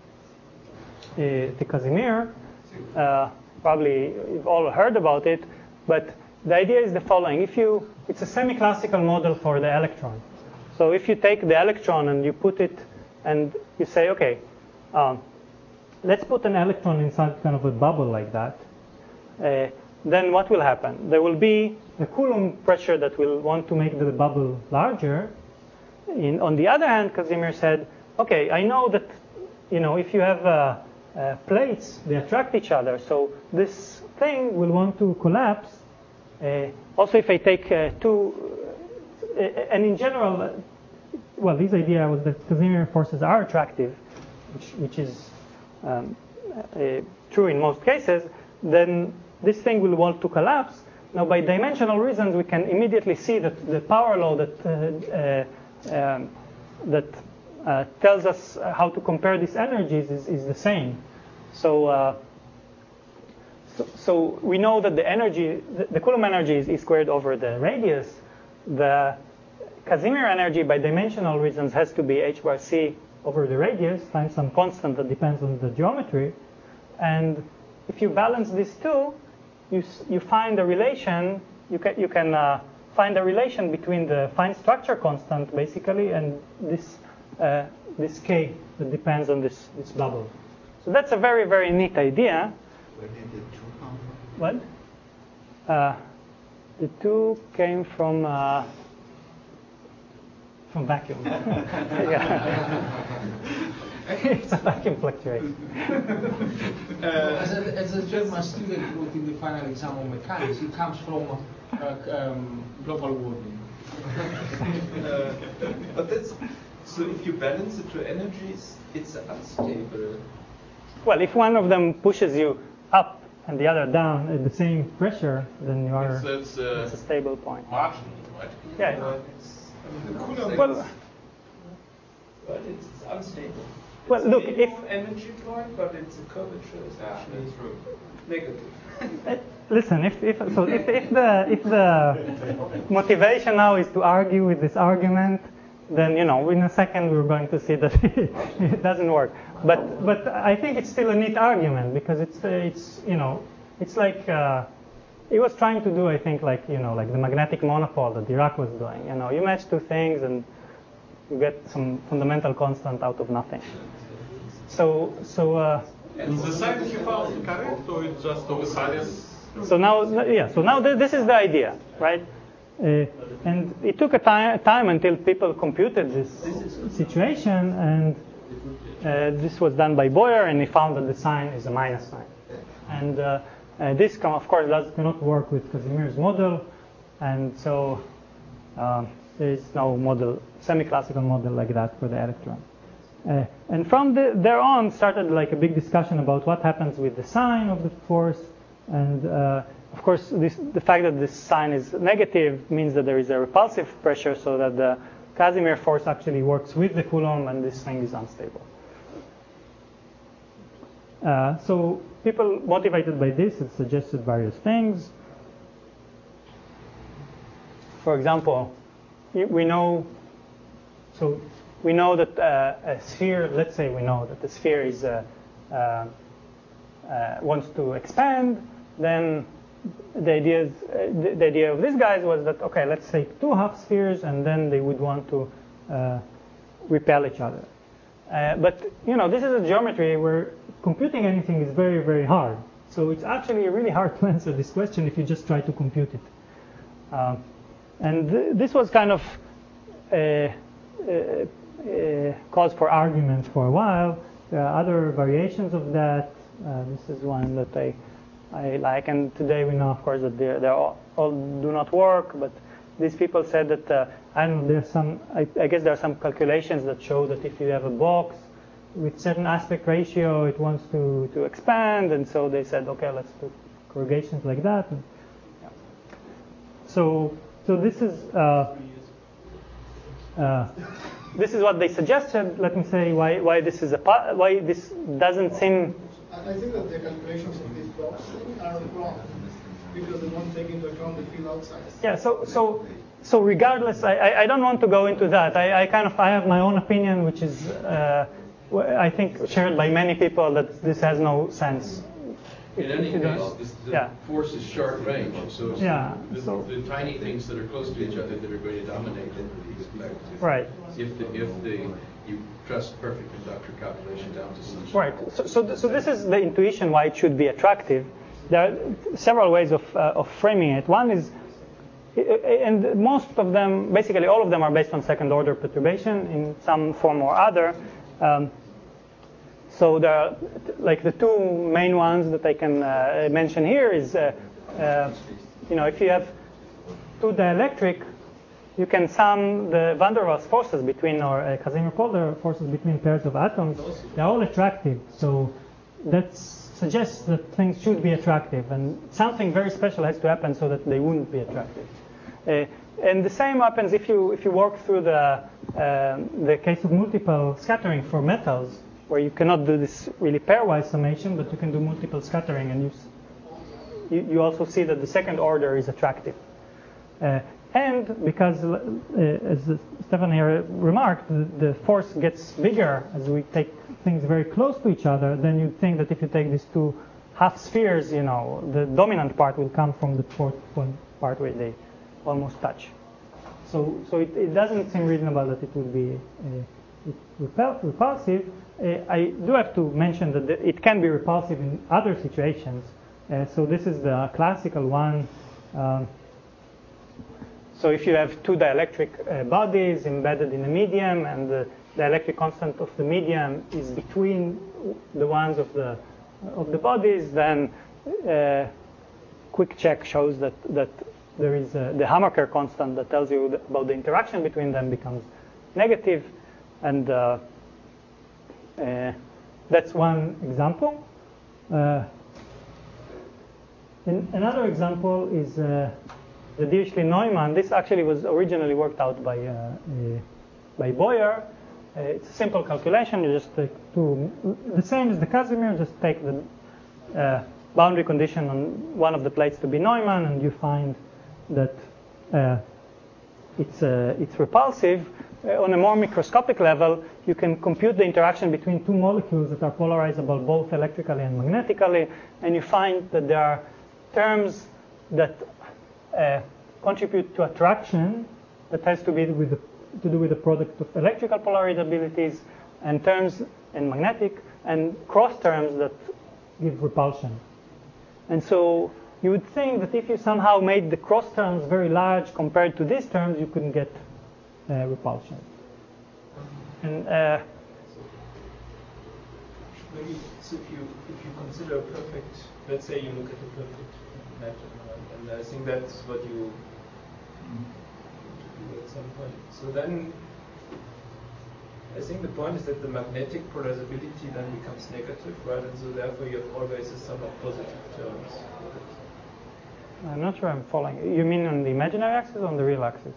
S1: uh, to Casimir. Uh, probably you've all heard about it, but the idea is the following: if you, it's a semi-classical model for the electron. So if you take the electron and you put it, and you say, okay, um, let's put an electron inside kind of a bubble like that. Uh, then what will happen? There will be a Coulomb pressure that will want to make the bubble larger. In, on the other hand, Casimir said, okay, I know that, you know, if you have uh, uh, plates, they attract each other. So this thing will want to collapse. Uh, also, if I take uh, two, uh, and in general, uh, well, this idea was that Casimir forces are attractive, which, which is um, uh, true in most cases, then this thing will want to collapse. Now, by dimensional reasons, we can immediately see that the power law that uh, uh, um, that uh, tells us how to compare these energies is, is the same. So, uh, so, so we know that the energy, the, the Coulomb energy is E squared over the radius. The Casimir energy, by dimensional reasons, has to be h bar c over the radius times some constant that depends on the geometry. And if you balance these two, you you find a relation. You can you can uh, find a relation between the fine structure constant basically and this uh, this k that depends on this this bubble. So that's a very very neat idea.
S6: Where did the two come from?
S1: What? Uh, the two came from uh, from vacuum. It's a vacuum fluctuation.
S7: Uh, as, a, as a German student wrote in the final exam on mechanics, it comes from uh, um, global warming.
S4: uh, but that's so. If you balance the two energies, it's unstable.
S1: Well, if one of them pushes you up and the other down at the same pressure, then you are.
S2: It's, it's, uh,
S1: it's a stable point.
S2: marginal, right?
S1: Yeah.
S4: Uh, it's, I mean, the Coulomb
S1: Well,
S4: is- but it's, it's unstable.
S1: Well,
S4: It's
S1: look,
S4: a
S1: if-
S4: minimum energy point, but it's a curvature is
S9: Yeah,
S4: actually
S9: that's true.
S4: negative.
S1: Uh, Listen, if, if so, if, if the if the motivation now is to argue with this argument, then you know in a second we're going to see that it doesn't work. But but I think it's still a neat argument because it's uh, it's you know it's like uh, he was trying to do I think like you know like the magnetic monopole that Dirac was doing. You know you match two things and you get some fundamental constant out of nothing. So so. Uh,
S2: And the science you found correct, or it's just the science?
S1: So now, yeah. So now th- this is the idea, right? Uh, and it took a time, time until people computed this situation, and uh, this was done by Boyer, and he found that the sign is a minus sign. And uh, uh, this, can, of course, does cannot work with Casimir's model, and so um, There is no model, semi-classical model like that for the electron. Uh, and from the, there on started like a big discussion about what happens with the sign of the force. And uh, of course, this, the fact that this sign is negative means that there is a repulsive pressure, so that the Casimir force actually works with the Coulomb, and this thing is unstable. Uh, so people motivated by this have suggested various things. For example, we know, so we know that uh, a sphere, let's say we know that the sphere is uh, uh, uh, wants to expand, then the idea, is, uh, the, the idea of these guys was that, okay, let's take two half spheres, and then they would want to uh, repel each other. Uh, but, you know, this is a geometry where computing anything is very, very hard. So it's actually really hard to answer this question if you just try to compute it. Uh, and th- this was kind of a, a, a cause for argument for a while. There are other variations of that. Uh, this is one that I, I like. And today we know, of course, that they they all, all do not work. But these people said that, uh, I don't know, there's some, I, I guess there are some calculations that show that if you have a box with certain aspect ratio, it wants to, to expand. And so they said, okay, let's do corrugations like that. And, yeah. So, so this is, uh, uh, this is what they suggested. Let me say why, why this is a, why this doesn't seem.
S8: I think that the calculations of this box thing are wrong, because they won't take into account the field outside.
S1: Yeah, so so so regardless, I, I, I don't want to go into that. I, I kind of I have my own opinion, which is uh, I think shared by many people, that this has no sense.
S5: In any case, this, the
S1: yeah.
S5: force is short range, so it's
S1: yeah,
S5: the,
S1: so
S5: the tiny things that are close to each other that are going to dominate over these effects. If,
S1: right.
S5: If the if the you trust perfect conductor calculation down to such.
S1: Right. So so th- so this is the intuition why it should be attractive. There are several ways of uh, of framing it. One is, and most of them, basically all of them, are based on second order perturbation in some form or other. Um, so there are, like, the two main ones that I can uh, mention here is, uh, uh, you know, if you have two dielectric, you can sum the van der Waals forces between, or uh, Casimir-Polder forces between pairs of atoms. They're all attractive. So that suggests that things should be attractive, and something very special has to happen so that they wouldn't be attractive. Uh, and the same happens if you if you work through the uh, the case of multiple scattering for metals, where you cannot do this really pairwise summation, but you can do multiple scattering, and you you, you also see that the second order is attractive. Uh, And because, uh, as Stefan here remarked, the, the force gets bigger as we take things very close to each other, then you'd think that if you take these two half spheres, you know, the dominant part will come from the fourth one part where they almost touch. So, so it, it doesn't seem reasonable that it would be uh, it repel, repulsive. Uh, I do have to mention that the, it can be repulsive in other situations. Uh, so this is the classical one. Um, So if you have two dielectric uh, bodies embedded in a medium, and the dielectric constant of the medium is between the ones of the of the bodies, then uh, quick check shows that that there is a, the Hammaker constant that tells you about the interaction between them becomes negative, and uh, uh, that's one example. Uh, and another example is. Uh, The Dirichlet-Neumann, this actually was originally worked out by uh, uh, by Boyer. Uh, it's a simple calculation. You just take two, the same as the Casimir, just take the uh, boundary condition on one of the plates to be Neumann, and you find that uh, it's uh, it's repulsive. Uh, on a more microscopic level, you can compute the interaction between two molecules that are polarizable both electrically and magnetically, and you find that there are terms that Uh, contribute to attraction that has to be with the, to do with the product of electrical polarizabilities, and terms in magnetic, and cross terms that give repulsion. And so you would think that if you somehow made the cross terms very large compared to these terms, you couldn't get uh, repulsion. And uh,
S4: maybe so if you if you consider a perfect, let's say you look at a perfect matter. And I think that's what you at some point. So then, I think the point is that the magnetic polarizability then becomes negative, right? And so therefore you have always a sum of positive terms.
S1: I'm not sure I'm following. You mean on the imaginary axis or on the real axis?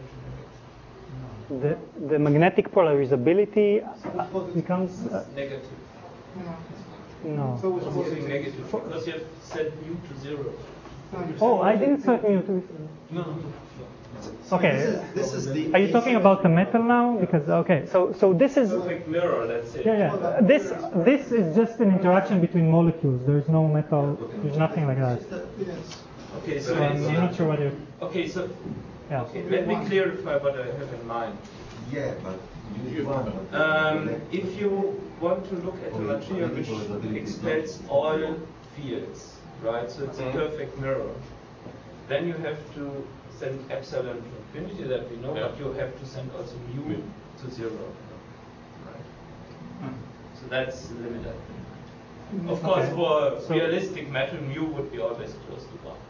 S1: The, the magnetic polarizability becomes uh,
S4: negative.
S1: No.
S8: So it's
S4: It's
S8: positive.
S4: negative because you have set mu to zero.
S1: Oh, I didn't set mu to.
S4: No.
S1: Okay.
S3: This is, this is the.
S1: Are you talking about the metal now? Because okay, so so this is.
S4: Perfect mirror, let's say.
S1: Yeah, yeah. This this is just an interaction between molecules. There's no metal. There's nothing like that.
S8: Yes.
S4: Okay, so
S1: So I'm, I'm not sure what you.
S4: okay, so
S1: Yeah.
S4: okay, let me clarify what I have in mind.
S6: Yeah, but you want.
S4: Um, if you want to look at a material which expels all fields, right? So it's a perfect mirror. Then you have to send epsilon to infinity, that we know,
S2: Yeah.
S4: but you have to send also mu to zero. Right? So that's the limit, I think. Of course,
S1: Okay.
S4: for
S1: So-
S4: realistic metal, mu would be always close to one.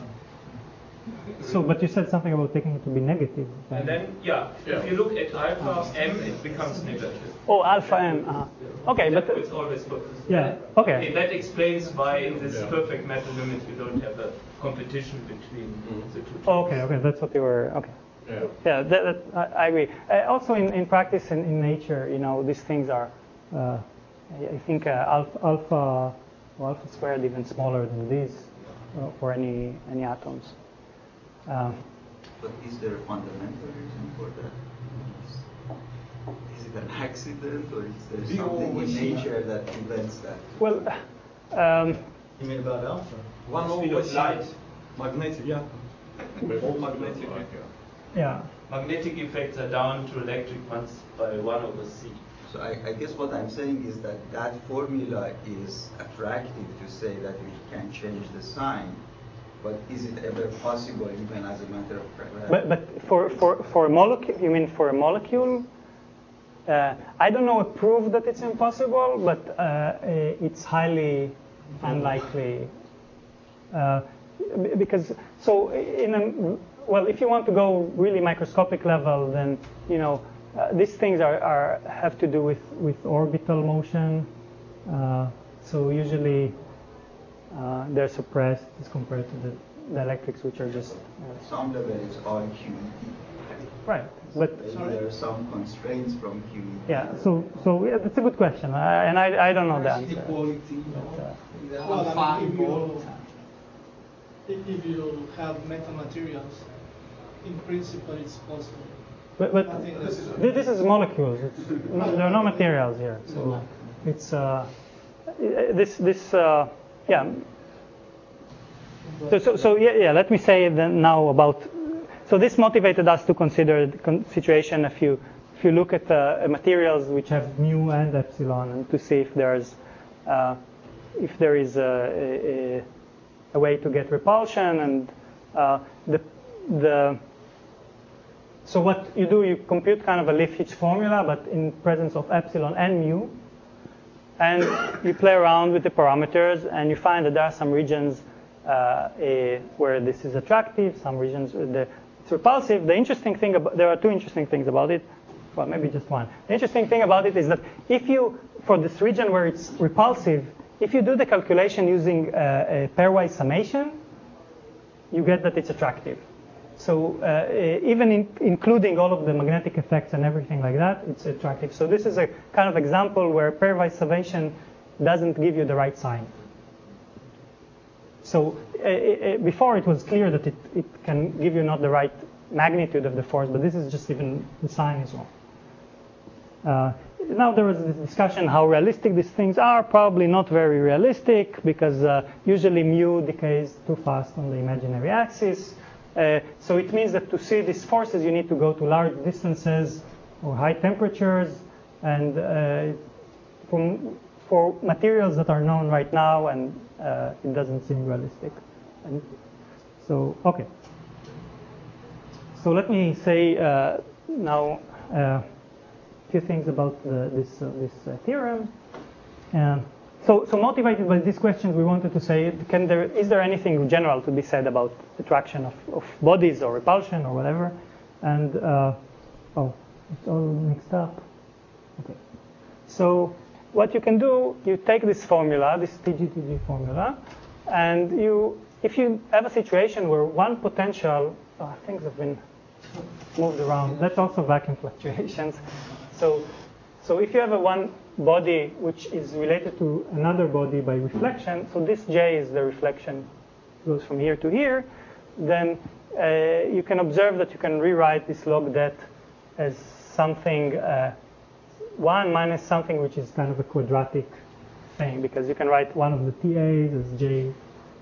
S1: So, but you said something about taking it to be negative.
S4: And then, yeah,
S2: Yeah.
S4: if you look at alpha m, it becomes negative.
S1: Oh, alpha m. Uh-huh. Okay, but
S4: Therefore, it's always close.
S1: yeah. Okay.
S4: Okay, that explains why in this
S2: Yeah.
S4: perfect metal limit you don't have a competition between
S2: Mhm.
S4: the two.
S1: Oh, okay. Okay. That's what you were. Okay.
S2: Yeah.
S1: Yeah, that, that, I, I agree. Uh, also, in, in practice, in, in nature, you know, these things are, uh, I, I think, uh, alpha, alpha, or alpha squared even smaller than these uh, for any any atoms. Um,
S10: But is there a fundamental reason for that? Is it an accident, or is there
S3: We
S10: something in
S3: always-
S10: nature that prevents that?
S1: well, um,
S3: You mean about alpha?
S10: One
S4: Speed of light.
S10: Magnetic, yeah. All magnetic.
S1: yeah.
S4: Magnetic effects are down to electric ones by one over c.
S10: So I, I guess what I'm saying is that that formula is attractive to say that we can change the sign, but is it ever possible even as a matter of practice?
S1: But but for for for a molecule, you mean for a molecule? Uh, I don't know a proof that it's impossible, but uh, it's highly unlikely. Uh, b- because so in a well, if you want to go really microscopic level, then you know uh, these things are, are have to do with with orbital motion. Uh, so usually uh, they're suppressed as compared to the, the electrics, which are just uh,
S10: Some level it's all Q E T.
S1: right. But
S10: Maybe there are some constraints from Q E T.
S1: yeah, so so yeah, that's a good question, uh, and I I don't know the answer.
S7: Equality, you
S1: But, uh,
S7: know, the
S8: Well,
S7: alpha
S8: I mean, if you,
S7: involved.
S8: if if you have metamaterials, in principle it's possible.
S1: But, but
S8: I think this is-
S1: thi- this is molecules. It's, no, there are no materials here, so it's uh, i- this this uh, yeah. So, so so yeah yeah. Let me say then now about. So this motivated us to consider the con- situation if you if you look at uh, materials which have mu and epsilon, and to see if there's uh, if there is a, a, a way to get repulsion, and uh, the the so what you do, you compute kind of a Lifshitz formula, but in presence of epsilon and mu, and you play around with the parameters, and you find that there are some regions uh, a, where this is attractive, some regions where the, it's repulsive. The interesting thing about there are two interesting things about it. Well, maybe just one. The interesting thing about it is that if you, for this region where it's repulsive, if you do the calculation using uh, a pairwise summation, you get that it's attractive. So uh, even in, including all of the magnetic effects and everything like that, it's attractive. So this is a kind of example where pairwise summation doesn't give you the right sign. So uh, uh, before it was clear that it, it can give you not the right magnitude of the force, but this is just even the sign is wrong. Uh, now there was this discussion how realistic these things are. Probably not very realistic, because uh, usually mu decays too fast on the imaginary axis. Uh, so it means that to see these forces, you need to go to large distances or high temperatures, and uh, from, for materials that are known right now, and uh, it doesn't seem realistic. And so, okay. So let me say uh, now uh, a few things about the, this uh, this uh, theorem. Um, So, so motivated by these questions, we wanted to say, can there, is there anything general to be said about attraction of, of bodies or repulsion or whatever? And, uh, oh, it's all mixed up. Okay. So what you can do, you take this formula, this T G T G formula, and you, if you have a situation where one potential, oh, things have been moved around. That's also vacuum fluctuations. So, so if you have a one body which is related to another body by reflection, so this J is the reflection, goes from here to here, then uh, you can observe that you can rewrite this log det as something uh, one minus something which is kind of a quadratic thing, because you can write one of the T A's as J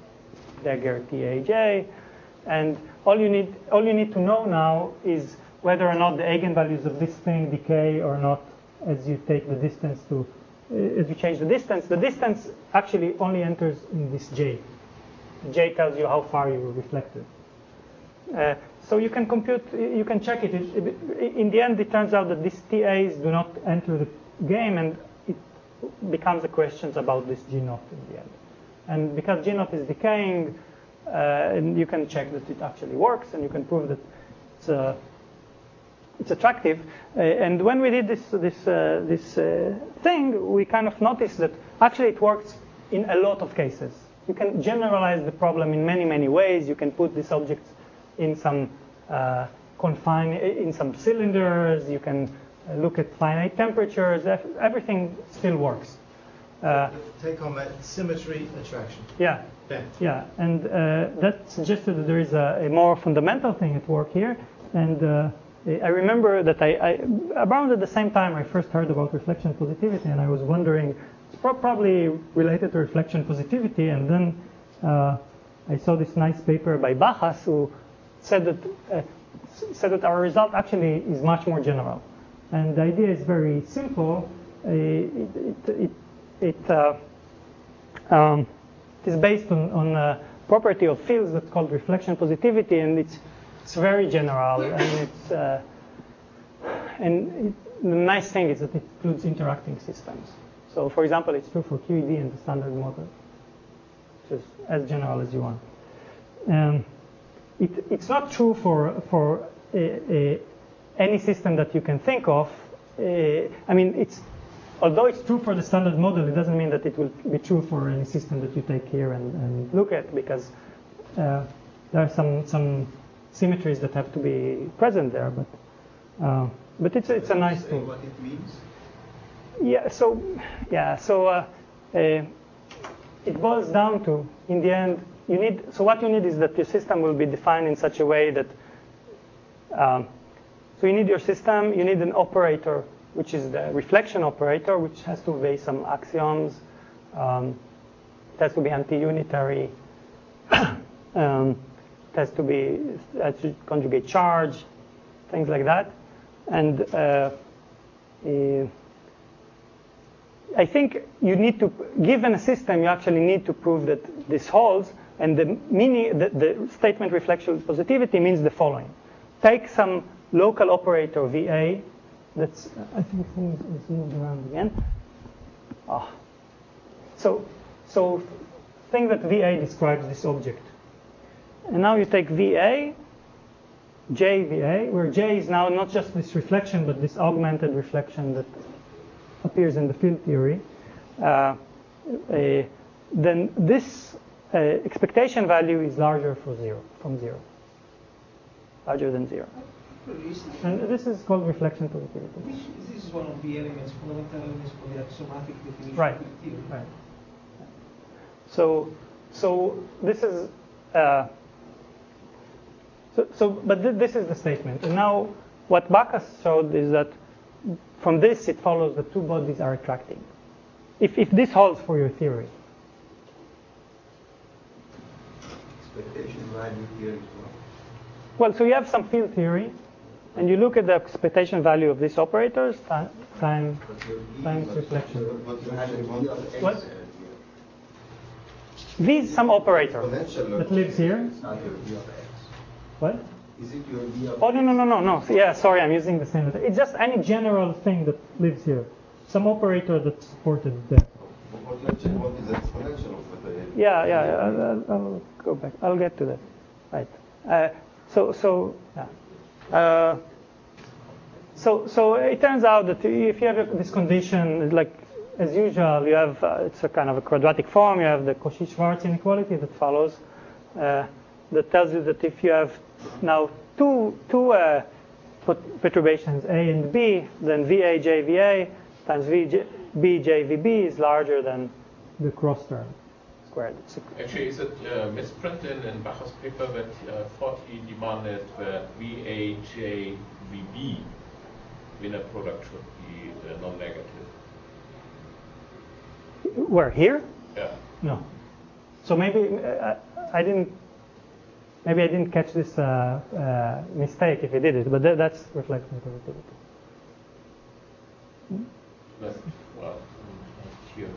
S1: dagger T A J, and all you need all you need to know now is whether or not the eigenvalues of this thing decay or not as you take the distance to uh, as you change the distance. The distance actually only enters in this J. J tells you how far you were reflected. Uh, so you can compute, you can check it. It, it. In the end, it turns out that these T A's do not enter the game, and it becomes a question about this G naught in the end. And because G naught is decaying, uh, and you can check that it actually works, and you can prove that it's, uh, it's attractive. Uh, and when we did this this uh, this uh, thing, we kind of noticed that actually it works in a lot of cases. You can generalize the problem in many many ways. You can put these objects in some uh, confine in some cylinders. You can uh, look at finite temperatures. Everything still works. Uh,
S3: Take home at symmetry attraction.
S1: Yeah.
S3: Bent.
S1: Yeah, and uh, that suggested that there is a, a more fundamental thing at work here. And uh, I remember that I, I around at the same time I first heard about reflection positivity, and I was wondering, it's pro- probably related to reflection positivity. And then uh, I saw this nice paper by Bachas, who said that uh, said that our result actually is much more general. And the idea is very simple. Uh, it it, it, it uh, um, is based on, on a property of fields that's called reflection positivity, and it's it's very general. And it's uh, and it, the nice thing is that it includes interacting systems. So, for example, it's true for Q E D and the standard model, which is as general as you want. Um, it, it's not true for for a, a, any system that you can think of. Uh, I mean, it's although it's true for the standard model, it doesn't mean that it will be true for any system that you take here and, and look at, because uh, there are some some symmetries that have to be present there. But uh, but it's it's a nice thing.
S10: What it means?
S1: Yeah. So yeah. So uh, uh, it boils down to, in the end, you need. So what you need is that your system will be defined in such a way that. Um, so you need your system. You need an operator, which is the reflection operator, which has to obey some axioms. Um, it has to be anti-unitary. um, it has to be has to conjugate charge, things like that. And uh, uh, I think you need to, given a system, you actually need to prove that this holds. And the meaning, the, the statement reflection positivity means the following: take some local operator V A. That's, I think things is moved around again. Oh. So, so think that V A describes this object. And now you take V A, J V A, where J is now not just this reflection, but this augmented reflection that appears in the field theory. Uh, uh, then this uh, expectation value is larger for zero, from zero, larger than zero. And this is called reflection positivity.
S7: This is one of the elements, fundamental elements for the axiomatic definition
S1: Right.
S7: of the theory.
S1: Right. So, so this is. Uh, so, so, but th- this is the statement. And now, what Bacchus showed is that from this it follows that two bodies are attracting. If if this holds for your theory.
S10: Expectation value here is what?
S1: Well, so you have some field theory, and you look at the expectation value of these operators time, time times reflection. What? V is some operator that lives here.
S10: It's not your V of X.
S1: What?
S10: Is it your V of
S1: Oh, no, no, no, no, no. Yeah, sorry, I'm using the same. It's just any general thing that lives here. Some operator that's supported there.
S6: What let's check what is the exponential of the.
S1: Yeah, yeah, yeah, I'll, I'll go back. I'll get to that. Right. Uh, so, so, yeah. Uh, so, so it turns out that if you have this condition, like as usual, you have uh, it's a kind of a quadratic form. You have the Cauchy-Schwarz inequality that follows, uh, that tells you that if you have now two two uh, perturbations A and B, then V A J V A times V J, B J V B is larger than the cross term squared.
S2: Actually, is it uh, misprinted in Bacher's paper that uh, Forti demanded that V A J V B inner product should be uh, non-negative?
S1: Where, here?
S2: Yeah.
S1: No. So maybe uh, I didn't. Maybe I didn't catch this uh, uh, mistake if he did it, but th- that's reflection positivity.
S2: That's, well, not here.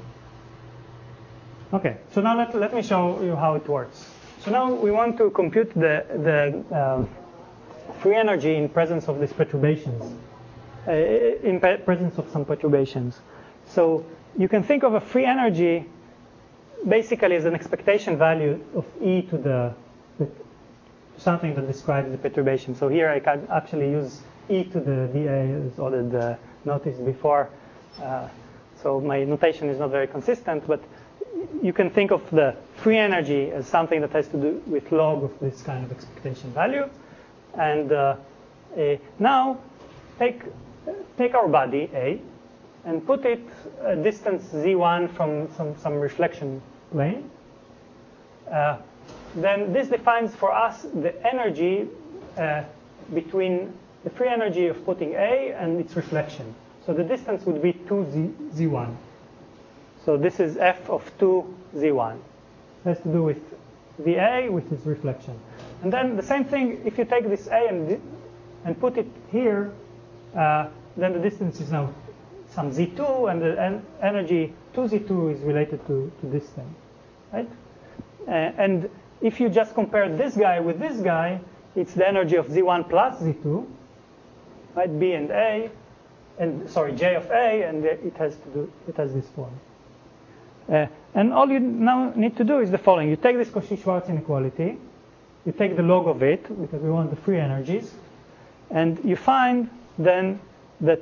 S1: Okay, so now let, let me show you how it works. So now we want to compute the, the uh, free energy in presence of these perturbations, uh, in pe- presence of some perturbations. So you can think of a free energy basically as an expectation value of E to the, the something that describes the perturbation. So here I can actually use E to the V A as Oded uh, noticed before. Uh, so my notation is not very consistent, but you can think of the free energy as something that has to do with log of this kind of expectation value. And uh, uh, now take, take our body A and put it a distance z one from some, some reflection plane. Uh, then this defines for us the energy uh, between the free energy of putting A and its reflection. So the distance would be two z one. So this is f of two z one. It has to do with V A, which is reflection. And then the same thing, if you take this A and, and put it here, uh, then the distance is now some z two, and the en- energy two z two is related to, to this thing, right? Uh, and if you just compare this guy with this guy, it's the energy of z one plus z two, right? B and A, and sorry, J of A, and it has to do it has this form. Uh, and all you now need to do is the following: you take this Cauchy-Schwarz inequality, you take the log of it because we want the free energies, and you find then that.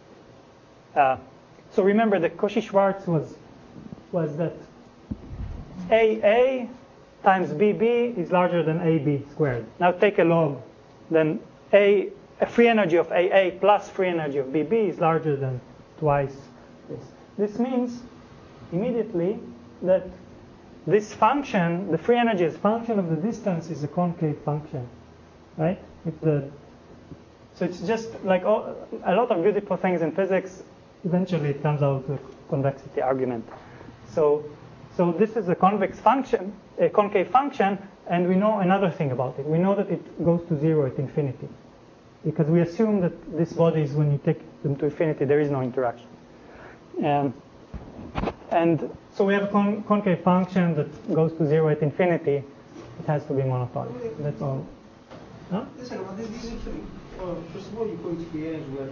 S1: Uh, so remember, the Cauchy-Schwarz was was that A A times B B is larger than A B squared. Now take a log, then A, a free energy of A A plus free energy of B B is larger than twice this. This means immediately that this function, the free energy as function of the distance, is a concave function, right? If the so it's just like all, a lot of beautiful things in physics. Eventually, it comes out to a convexity argument. So, so this is a convex function, a concave function, and we know another thing about it. We know that it goes to zero at infinity, because we assume that these bodies, when you take them to infinity, there is no interaction. Um, and so we have a con- concave function that goes to zero at infinity. It has to be monotonic. That's all. Huh?
S7: Yes, sir, but this is actually, well, first of all, you call it free energy, where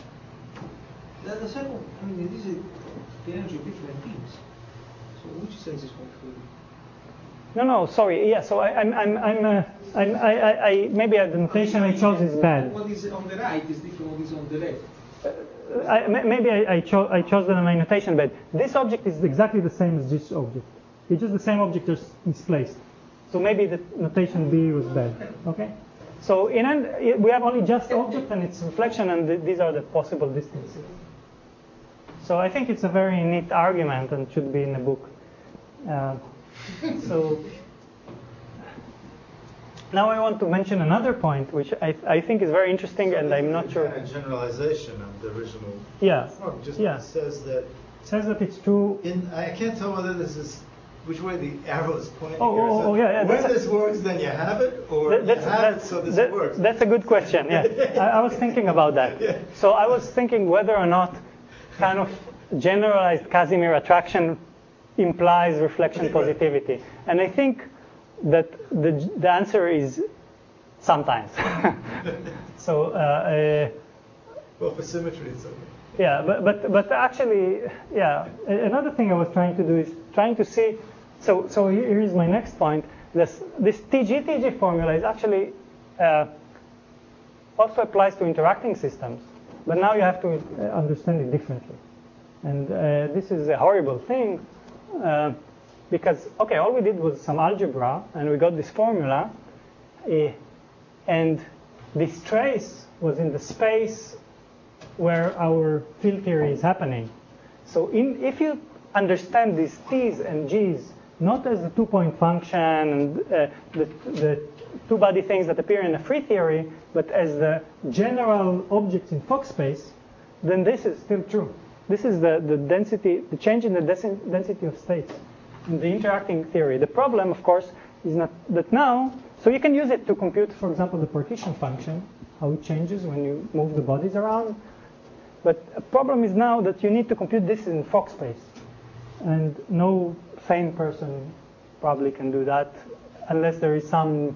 S7: the, the second, I mean, this is the energy of different things. So which sense is free?
S1: No, no, sorry. Yeah, so I, I'm, I'm, I'm, uh, I'm I, I, I, maybe the notation I chose is bad.
S7: What is on the right is different from what is on the left.
S1: Uh, I, maybe I, I, cho- I chose the my notation bad. This object is exactly the same as this object. It's just the same object is misplaced. So maybe the notation B was bad. Okay. So in end, we have only just object and its reflection, and th- these are the possible distances. So I think it's a very neat argument and should be in the book. Uh, so now I want to mention another point, which I, I think is very interesting,
S3: so
S1: and I'm not sure.
S3: Kind of generalization of the original
S1: Yeah.
S3: form. Just
S1: yeah.
S3: says that.
S1: It says that it's true.
S3: In I can't tell whether this is which way the arrow is pointing.
S1: Oh,
S3: here.
S1: oh,
S3: So
S1: oh, yeah, yeah.
S3: When
S1: That's
S3: this
S1: a,
S3: works, then you have it, or
S1: that, that's,
S3: you have
S1: that's,
S3: it, so this
S1: that,
S3: works.
S1: That's a good question. Yeah, I, I was thinking about that.
S3: Yeah.
S1: So I was thinking whether or not kind of generalized Casimir attraction implies reflection positivity, and I think that the the answer is sometimes. so. Uh, uh,
S3: well, for symmetry, it's okay.
S1: Yeah, but, but but actually, yeah. Another thing I was trying to do is trying to see. So so here is my next point. This this T G T G formula is actually uh, also applies to interacting systems, but now you have to uh, understand it differently. And uh, this is a horrible thing uh, because, okay, all we did was some algebra and we got this formula, uh, and this trace was in the space where our field theory is happening. So in, if you understand these T's and G's not as the two-point function and uh, the, the two-body things that appear in a free theory, but as the general objects in Fock space, then this is still true. This is the, the density, the change in the density of states in the interacting theory. The problem, of course, is not that now, so you can use it to compute, for example, the partition function, how it changes when you move the bodies around. But a problem is now that you need to compute this in Fock space. And no sane person probably can do that unless there is some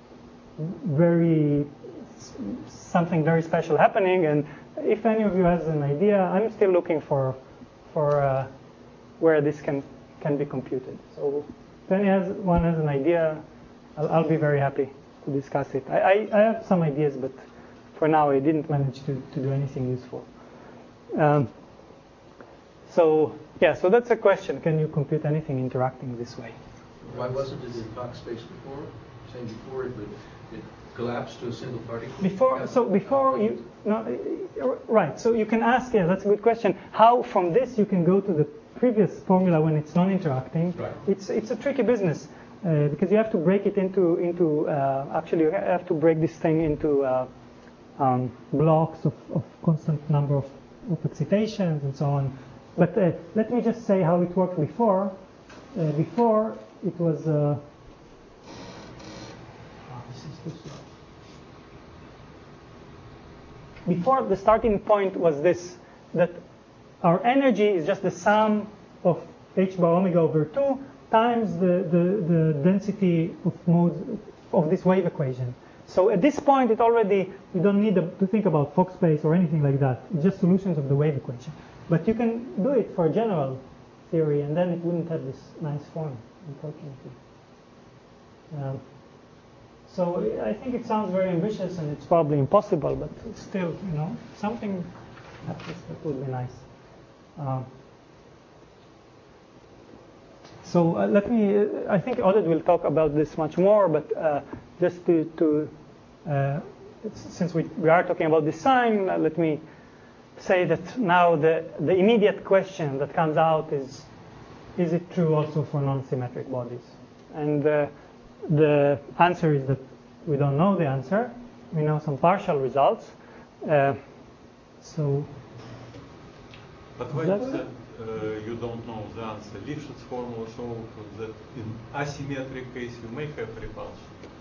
S1: very, something very special happening. And if any of you has an idea, I'm still looking for, for uh, where this can, can be computed. So if any has, one has an idea, I'll, I'll be very happy to discuss it. I, I, I have some ideas, but for now I didn't manage to, to do anything useful. Um, so yeah, so that's a question. Can you compute anything interacting this way?
S5: Why wasn't it in Fock space before? Saying before it, it collapsed to a single particle?
S1: Before, so before you, no, right. So you can ask. Yeah, that's a good question. How from this you can go to the previous formula when it's non-interacting?
S2: Right.
S1: It's it's a tricky business uh, because you have to break it into into. Uh, actually, you have to break this thing into uh, um, blocks of, of constant number of, of excitations and so on. But uh, let me just say how it worked before. Uh, before it was. Uh, oh, this is too slow. Before the starting point was this, that our energy is just the sum of h bar omega over two times the, the, the density of modes of this wave equation. So at this point, it already, you don't need to think about Fock space or anything like that. It's just solutions of the wave equation. But you can do it for general theory, and then it wouldn't have this nice form, unfortunately. Um, so I think it sounds very ambitious, and it's probably impossible, but still, you know, something that would be nice. Uh, so uh, let me, uh, I think Oded will talk about this much more, but uh, just to, to uh, since we, we are talking about this sign, uh, let me say that now the, the immediate question that comes out is, is it true also for non-symmetric bodies? And uh, the answer is that we don't know the answer. We know some partial results. Uh, so,
S11: but why that, uh, you don't know the answer? Lifshitz formula showed that in asymmetric case you may have repulsion.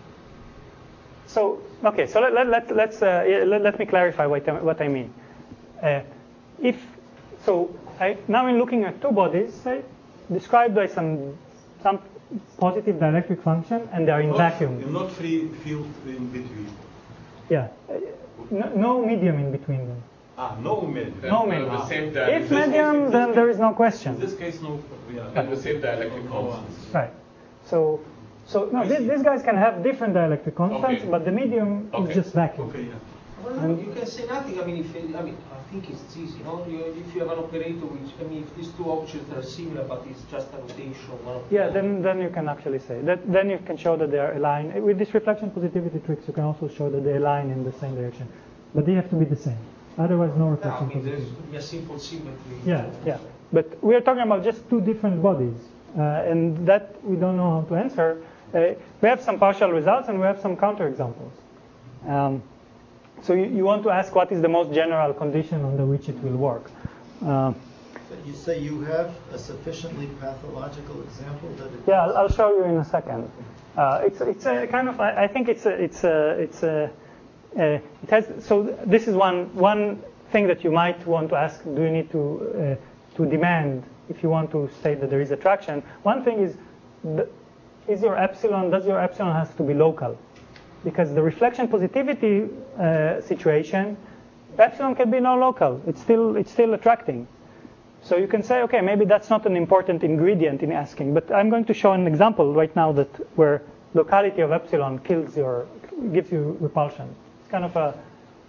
S1: So, okay, so let, let, let, let's, uh, let, let me clarify what I, what I mean. Uh, if so, I, now in looking at two bodies, say, described by some some positive dielectric function, and they are in
S11: not,
S1: vacuum.
S11: Not free field in between.
S1: Yeah, uh, no, no medium in between them.
S11: Ah, no medium.
S1: No
S2: uh,
S1: medium.
S2: The same
S1: if medium, then there is no question.
S11: In this case, no. Yeah.
S2: And the same dielectric constants.
S1: Right. So, so no, th- these guys can have different dielectric constants,
S2: okay.
S1: but the medium
S2: okay.
S1: is just vacuum.
S11: Okay. Yeah.
S7: Well, no, you can say nothing. I mean, if I mean, I think it's easy. You know, you, if you have an operator which, I mean, if these two objects are similar, but it's just a rotation. One of
S1: yeah, then then you can actually say that. Then you can show that they are aligned with this reflection positivity tricks. You can also show that they align in the same direction, but they have to be the same. Otherwise, no reflection
S7: yeah, I mean,
S1: positivity.
S7: there's be a simple symmetry.
S1: Yeah, yeah. But we are talking about just two different bodies, uh, and that we don't know how to answer. Uh, we have some partial results, and we have some counterexamples. Um, So you, you want to ask what is the most general condition under which it will work. Uh,
S3: so you say you have a sufficiently pathological example that it
S1: yeah, I'll, I'll show you in a second. Uh, it's it's a kind of I, I think it's a it's a it's a uh, it has so this is one one thing that you might want to ask. Do you need to uh, to demand if you want to state that there is attraction? One thing is, the, is your epsilon does your epsilon has to be local? Because the reflection positivity uh, situation, epsilon can be non-local. It's still it's still attracting. So you can say, okay, maybe that's not an important ingredient in asking. But I'm going to show an example right now that where locality of epsilon kills your gives you repulsion. It's kind of a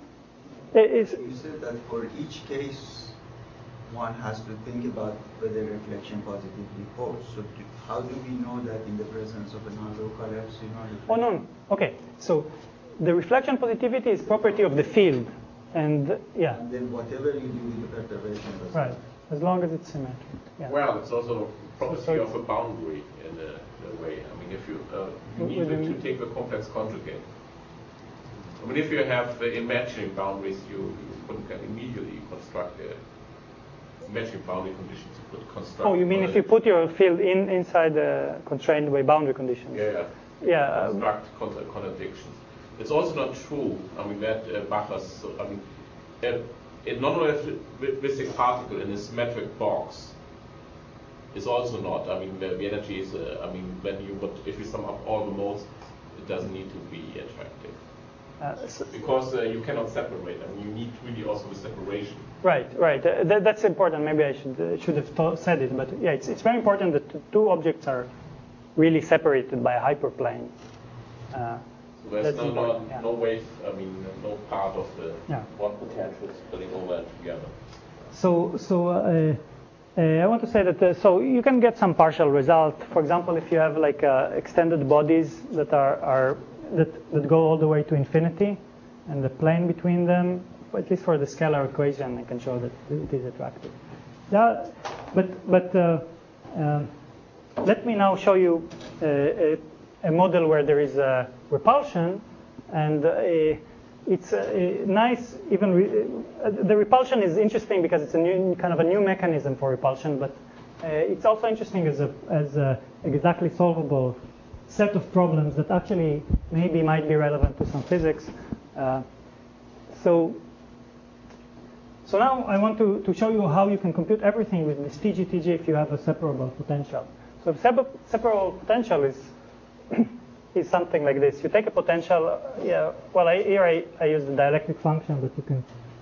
S1: It's,
S10: You said that for each case, one has to think about whether reflection positively holds. So do, how do we know that in the presence of a non-local epsilon?
S1: Oh, no, no. Okay, so the reflection positivity is property of the field. And, yeah.
S10: And then whatever you do with the perturbation does
S1: Right, as long as it's symmetric. Yeah.
S2: Well, it's also property
S1: So-
S2: of a boundary in a, in a way. I mean, if you, uh, you
S1: What
S2: need
S1: do you
S2: to,
S1: mean?
S2: to take the complex conjugate. I mean, if you have uh, imaginary boundaries, you, you couldn't can immediately construct a imaginary boundary conditions. You could construct.
S1: Oh, you mean
S2: uh,
S1: if you put your field in inside the constrained by boundary conditions?
S2: Yeah, yeah.
S1: Yeah. uh,
S2: Construct con- contradictions. It's also not true. I mean, that uh, Bachas. So, I mean, a, a non-relativistic particle in a symmetric box is also not. I mean, the, the energy is. Uh, I mean, when you would, if you sum up all the modes, it doesn't need to be attractive.
S1: Uh, so,
S2: Because uh, you cannot separate them. You need really also the separation.
S1: right, right. Uh, that, that's important. Maybe I should uh, should have to- said it, but yeah, it's it's very important that the two objects are really separated by a hyperplane. Uh,
S2: So there's
S1: That's
S2: no, no,
S1: important, yeah.
S2: no wave, I mean, no part of the
S1: Yeah.
S2: one potential spilling over together.
S1: So, so uh, uh, I want to say that uh, so you can get some partial result. For example, if you have like uh, extended bodies that are, are that that go all the way to infinity, and the plane between them, at least for the scalar equation, I can show that it is attractive. Yeah, but but uh, um, let me now show you uh, a, a model where there is a repulsion, and a it's a, a nice, even re, uh, the repulsion is interesting because it's a new kind of a new mechanism for repulsion, but uh, it's also interesting as a as a exactly solvable set of problems that actually maybe might be relevant to some physics. Uh, so so now I want to, to show you how you can compute everything with this T G T G if you have a separable potential. So the separ- separable potential is is something like this. You take a potential, uh, yeah, well, I, here I, I use the dielectric function, but you can,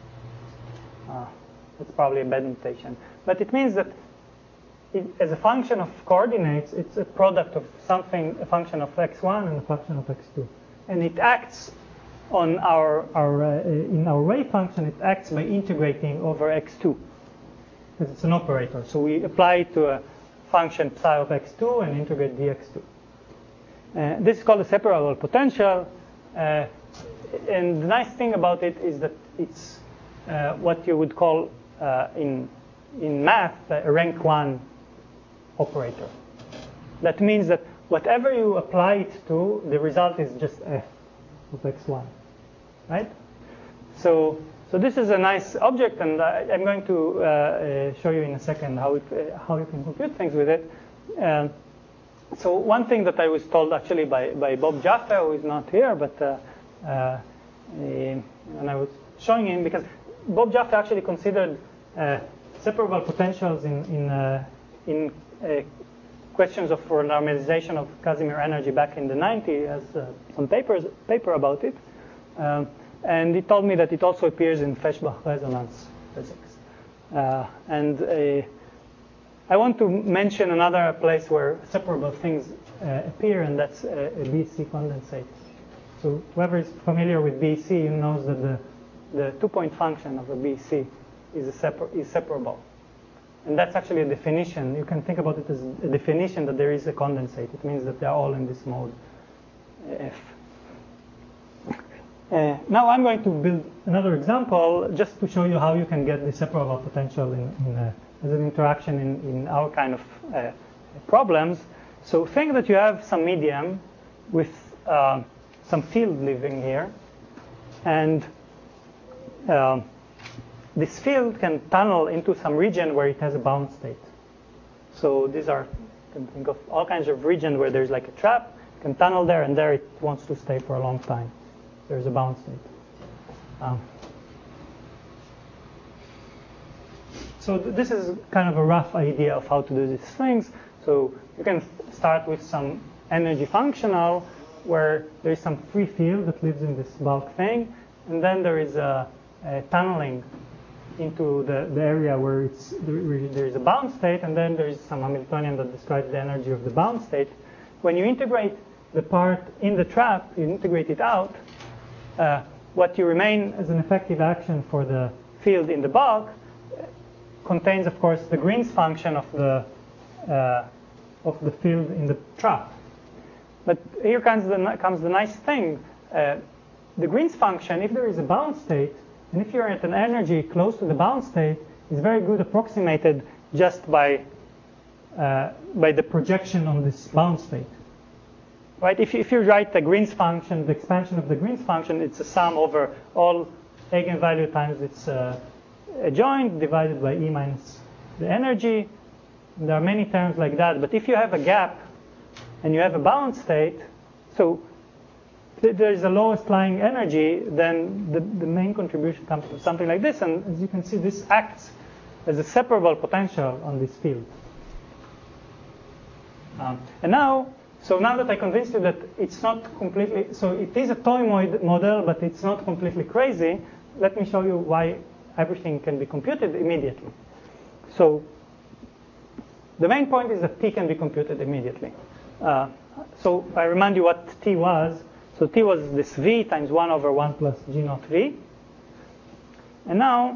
S1: uh, it's probably a bad notation. But it means that it, as a function of coordinates, it's a product of something, a function of x one and a function of x two. And it acts on our, our uh, in our wave function, it acts by integrating over x two, because it's an operator. So we apply it to a function psi of x two and integrate dx two. Uh, this is called a separable potential, uh, and the nice thing about it is that it's uh, what you would call uh, in in math a rank one operator. That means that whatever you apply it to, the result is just f of x one, right? So so this is a nice object, and I, I'm going to uh, uh, show you in a second how it, uh, how you can compute things with it. Uh, So one thing that I was told actually by, by Bob Jaffe, who is not here, but uh, uh, and I was showing him because Bob Jaffe actually considered uh, separable potentials in in uh, in uh, questions of normalization of Casimir energy back in the nineties, has uh, some papers paper about it, um, and he told me that it also appears in Feshbach resonance physics, uh, and a I want to mention another place where separable things uh, appear, and that's uh, a B C condensate. So whoever is familiar with B C knows that the, the two-point function of a B C is, a separ- is separable. And that's actually a definition. You can think about it as a definition that there is a condensate. It means that they're all in this mode, uh, F. Uh, now I'm going to build another example just to show you how you can get the separable potential in, in uh, as an interaction in, in our kind of uh, problems. So think that you have some medium with uh, some field living here, and uh, this field can tunnel into some region where it has a bound state. So these are, you can think of all kinds of regions where there's like a trap, you can tunnel there, and there it wants to stay for a long time. There's a bound state. Um, So th- this is kind of a rough idea of how to do these things. So you can start with some energy functional where there is some free field that lives in this bulk thing, and then there is a, a tunneling into the, the area where it's there, there is a bound state, and then there is some Hamiltonian that describes the energy of the bound state. When you integrate the part in the trap, you integrate it out, uh, what you remain as an effective action for the field in the bulk contains, of course, the Green's function of the uh, of the field in the trap. But here comes the comes the nice thing. Uh, the Green's function, if there is a bound state, and if you're at an energy close to the bound state, is very good approximated just by uh, by the projection on this bound state. Right? If you, if you write the Green's function, the expansion of the Green's function, it's a sum over all eigenvalue times its uh, adjoint divided by E minus the energy. And there are many terms like that. But if you have a gap and you have a bound state, so th- there is a lowest lying energy, then the, the main contribution comes from something like this. And as you can see, this acts as a separable potential on this field. Um, and now, so now that I convinced you that it's not completely, so it is a toy model, but it's not completely crazy, let me show you why everything can be computed immediately. So the main point is that T can be computed immediately. Uh, so I remind you what T was. So T was this V times one over one plus G naught V. And now,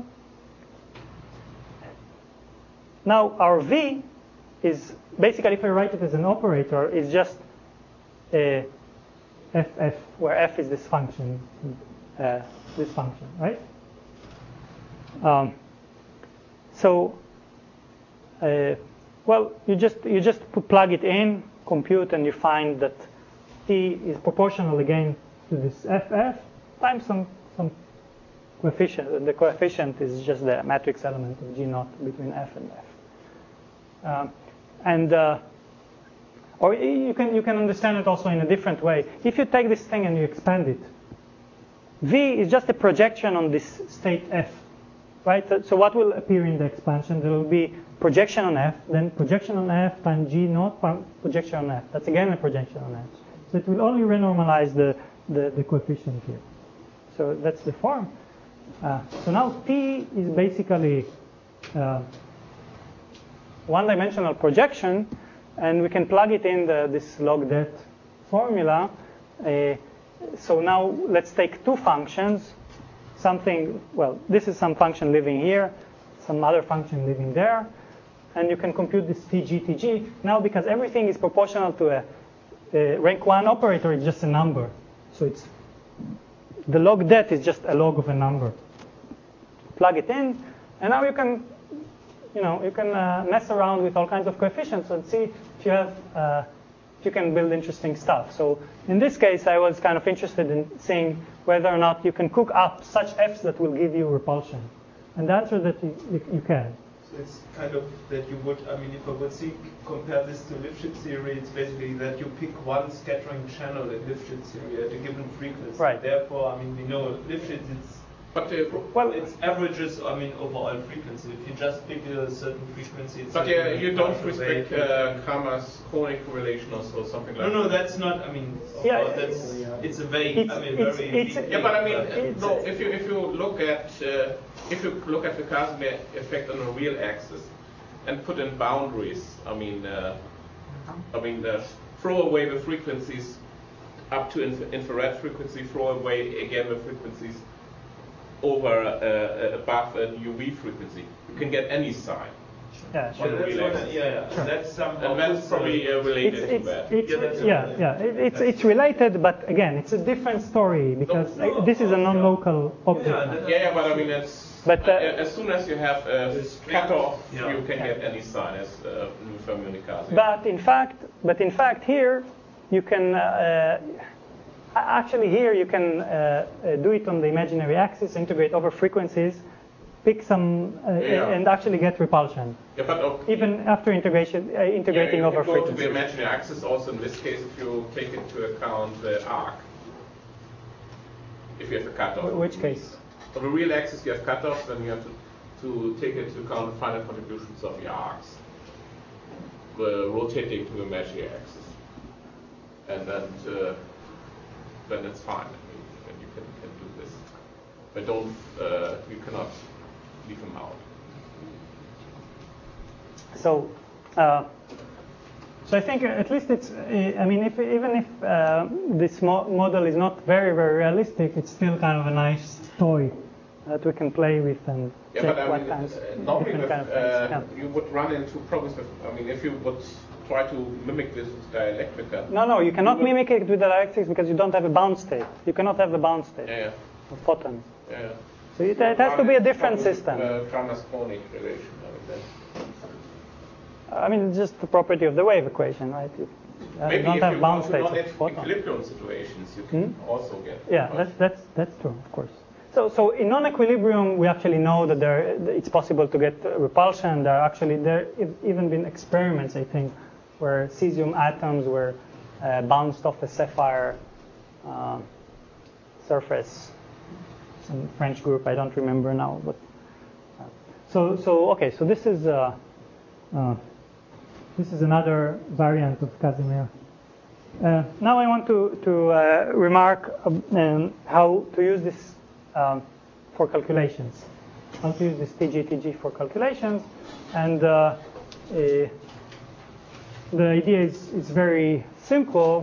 S1: now our V is basically, if I write it as an operator, is just a F F, where F is this function, uh, this function, right? Um, so, uh, well, you just you just put, plug it in, compute, and you find that T is proportional again to this F F times some some coefficient. And the coefficient is just the matrix element of G naught between F and F. Um, and uh, or you can you can understand it also in a different way. If you take this thing and you expand it, V is just a projection on this state F, right? So what will appear in the expansion? There will be projection on F, then projection on F times G naught projection on F. That's again a projection on F. So it will only renormalize the, the, the coefficient here. So that's the form. Uh, so now T is basically uh, one-dimensional projection, and we can plug it in the, this log det formula. Uh, so now let's take two functions. Something, well, this is some function living here, some other function living there, and you can compute this T G T G. Now, because everything is proportional to a, a rank one operator, it's just a number. So it's the log det is just a log of a number. Plug it in, and now you can, you know, you can uh, mess around with all kinds of coefficients and see if you have, uh, if you can build interesting stuff. So in this case, I was kind of interested in seeing whether or not you can cook up such Fs that will give you repulsion. And the answer that you, you, you can.
S4: So it's kind of that you would, I mean, if I would see, compare this to Lifshitz theory, it's basically that you pick one scattering channel in Lifshitz theory at a given frequency.
S1: Right.
S4: Therefore, I mean, we know Lifshitz, it's,
S2: but uh,
S4: well, it's averages, I mean, over all frequency. If you just pick a certain frequency, it's
S2: but yeah, you don't respect uh, Kramer's conic relation or so, something like that.
S4: No, no, that's not, I mean,
S1: yeah,
S4: that's, it's a vague,
S1: it's,
S4: I mean,
S1: it's,
S4: very
S1: it's,
S4: vague.
S2: Yeah, but I mean,
S1: it's,
S2: no, if you if you look at uh, if you look at the Casimir effect on a real axis and put in boundaries, I mean, uh, I mean, uh, throw away the frequencies up to inf infrared frequency, throw away again the frequencies over uh, above a U V frequency. You can get any sign.
S1: Yeah, sure.
S2: On a real axis.
S4: Yeah, yeah.
S1: Sure.
S4: That's some.
S2: And that's probably uh, related
S1: it's, it's,
S2: to that.
S1: it's,
S4: Yeah, that's
S1: yeah, yeah. It, it's it's related, but again, it's a different story because
S2: No, no,
S1: uh, this is a non-local object.
S4: Yeah,
S1: now.
S4: that-
S2: Yeah, yeah, but I mean, it's,
S1: But,
S2: uh,
S1: uh,
S2: as soon as you have a cutoff,
S4: Yeah.
S2: you can
S1: Yeah.
S2: get any sign as uh, Fermi-Casimir.
S1: But in fact, but in fact, here you can uh, actually here you can uh, uh, do it on the imaginary axis, integrate over frequencies, pick some, uh,
S2: Yeah.
S1: and actually get repulsion,
S2: Yeah, but okay.
S1: even after integration, uh, integrating
S2: yeah, you
S1: over
S2: can go to
S1: frequencies.
S2: the imaginary axis also in this case if you take into account the arc. If you have a cutoff.
S1: Wh- Which case?
S2: For the real axis you have cutoffs, then you have to, to take into account the final contributions of the arcs. The rotating to the imaginary axis. And then uh, then it's fine. I mean, then you can, can do this. But don't uh, you cannot leave them out.
S1: So, uh, So I think at least it's, I mean, if, even if uh, this mo model is not very, very realistic, it's still kind of a nice toy that we can play with and
S2: yeah,
S1: check
S2: but I
S1: what
S2: mean,
S1: kinds,
S2: uh,
S1: different
S2: normally with,
S1: kind of
S2: uh,
S1: things. Yeah.
S2: you would run into problems with, I mean, if you would try to mimic this with dielectrica.
S1: No, no, you cannot
S2: you would,
S1: mimic it with dielectrics because you don't have a bound state. You cannot have a bound state
S2: yeah,
S1: of photons.
S2: yeah.
S1: So it, it has to be a different system.
S2: Uh, Kramer-Skolnick relation. I mean, that's,
S1: I mean, just the property of the wave equation, right? You, uh,
S2: maybe
S1: you don't
S2: if
S1: have
S2: you
S1: bound
S2: want to
S1: states of photons.
S2: non-equilibrium situations, you can
S1: Hmm?
S2: also get.
S1: Yeah, that's, that's, that's true, of course. So, so in non-equilibrium, we actually know that there, it's possible to get repulsion. There are actually, there have even been experiments, I think, where cesium atoms were uh, bounced off a sapphire uh, surface. Some French group, I don't remember now. But uh, so, so okay, so this is uh, uh, this is another variant of Casimir. Uh, now I want to to uh, remark um, how to use this um, for calculations. How to use this T G T G for calculations, and uh, uh, the idea is is very simple.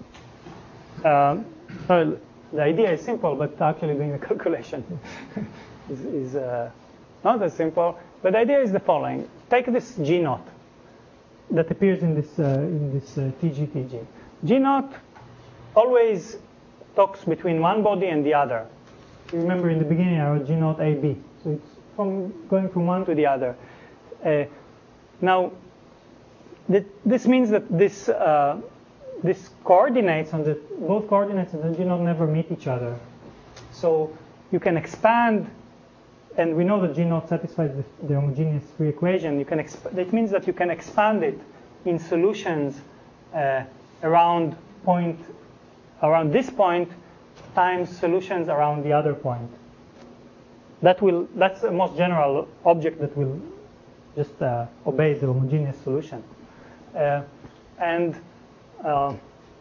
S1: Um, well, the idea is simple, but actually doing the calculation is, is uh, not as simple. But the idea is the following: take this G naught that appears in this uh, in this uh, T G T G. G naught always talks between one body and the other. You remember in the beginning I wrote G naught A B, so it's from going from one to the other. Uh, now, th this means that this uh, this coordinates on the both coordinates of the G naught never meet each other. So you can expand, and we know that G naught satisfies the, the homogeneous free equation. You can exp that means that you can expand it in solutions uh, around point around this point times solutions around the other point. That will that's the most general object that will just uh, obey the homogeneous solution. Uh, and uh,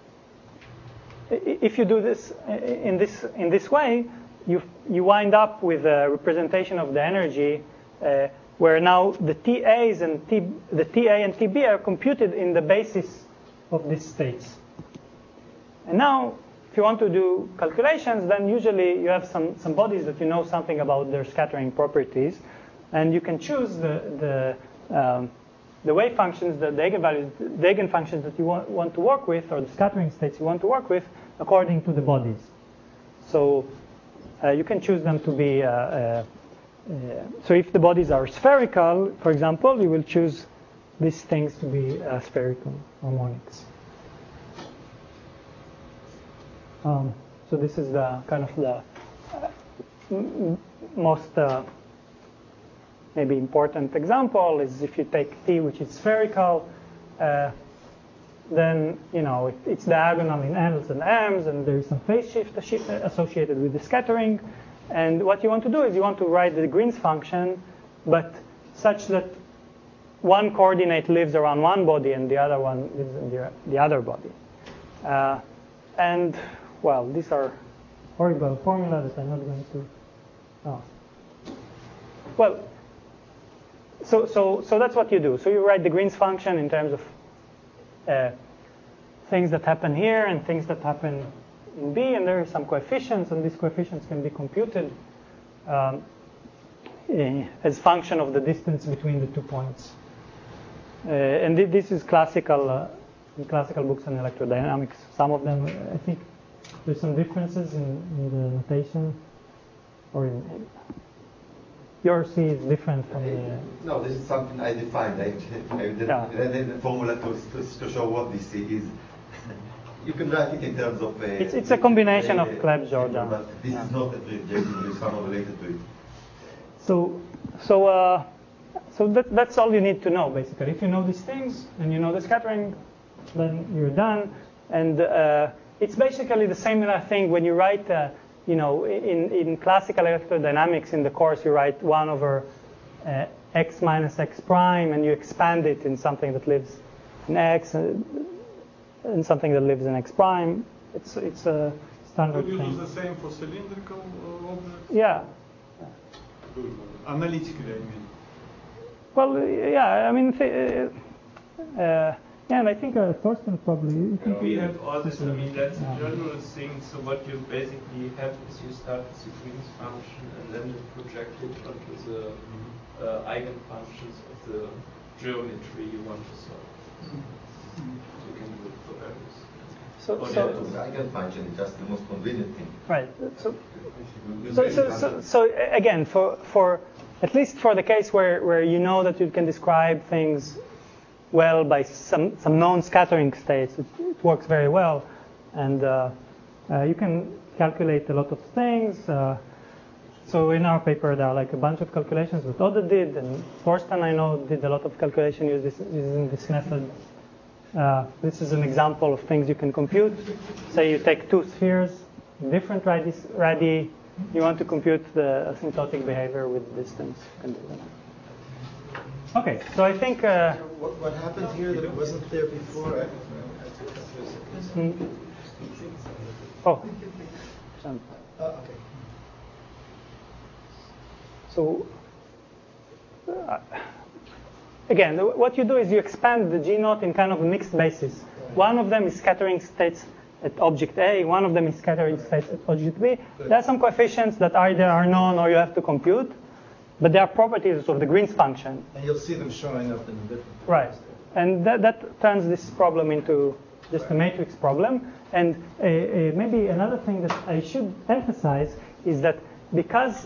S1: if you do this in this in this way, you you wind up with a representation of the energy uh, where now the T A's and T the T A and T B are computed in the basis of these states. And now, if you want to do calculations, then usually you have some some bodies that you know something about their scattering properties, and you can choose the the um, the wave functions, the, the eigenvalues, the eigenfunctions that you want, want to work with, or the scattering states you want to work with, according to the bodies. So uh, you can choose them to be, uh, uh, uh, so if the bodies are spherical, for example, you will choose these things to be uh, spherical harmonics. Um, so this is the kind of the uh, m most uh, maybe important example is if you take T, which is spherical, uh, then you know it, it's diagonal in L's and M's, and there is some phase shift associated with the scattering. And what you want to do is you want to write the Green's function, but such that one coordinate lives around one body and the other one lives in the, the other body. Uh, and well, these are horrible formulas that I'm not going to. Oh. Well. So, so, so that's what you do. So you write the Green's function in terms of uh, things that happen here and things that happen in B, and there are some coefficients, and these coefficients can be computed um, uh, as function of the distance between the two points. Uh, and th this is classical uh, in classical books on electrodynamics. Some of them, I think, there's some differences in, in the notation, or in. Your C is different from the...
S6: No, this is something I defined. I, I did,
S1: Yeah.
S6: read the formula to, to, to show what this C is. You can write it in terms of... Uh,
S1: it's, it's a combination uh, of Clebsch-Jordan.
S6: But this
S1: yeah.
S6: is not a projective, there is somehow related to it.
S1: So, so, uh, so that, that's all you need to know, basically. If you know these things, and you know the scattering, then you're done. And uh, it's basically the same thing when you write... Uh, You know, in, in classical electrodynamics, in the course, you write one over uh, x minus x prime, and you expand it in something that lives in x, and, and something that lives in x prime. It's it's a standard
S11: Could you
S1: thing.
S11: do the same for cylindrical uh, objects?
S1: Yeah.
S11: Analytically, I mean.
S1: Well, yeah. I mean, th uh, Yeah, and I think uh, Thorsten probably. You can
S4: We have all this. I mean, that's a
S1: yeah.
S4: general thing. So what you basically have is you start with the Green's function and then you project it onto the uh, eigenfunctions of the geometry you want to solve. So you can do it for various.
S1: So,
S4: Or
S1: so
S6: The eigenfunction is just the most convenient thing.
S1: right. So, so, so, so, so again, for for at least for the case where, where you know that you can describe things well by some, some known scattering states, it, it works very well, and uh, uh, you can calculate a lot of things. Uh, so in our paper, there are like a bunch of calculations that Oda did, and Thorsten, I know, did a lot of calculation use this, using this method. Uh, this is an example of things you can compute. Say you take two spheres, different radii, radii. You want to compute the asymptotic behavior with distance. You can do that. Okay, so I think. Uh,
S3: What, what happened here that wasn't there before? I, I have to cut through a second.
S1: mm, oh. Some-
S3: Oh, okay.
S1: So, uh, again, what you do is you expand the G naught in kind of a mixed basis. One of them is scattering states at object A, one of them is scattering states at object B. There are some coefficients that either are known or you have to compute, but they are properties of the Green's function.
S3: And you'll see them showing up in the different.
S1: Right. And that, that turns this problem into just a matrix problem. And uh, uh, maybe another thing that I should emphasize is that because,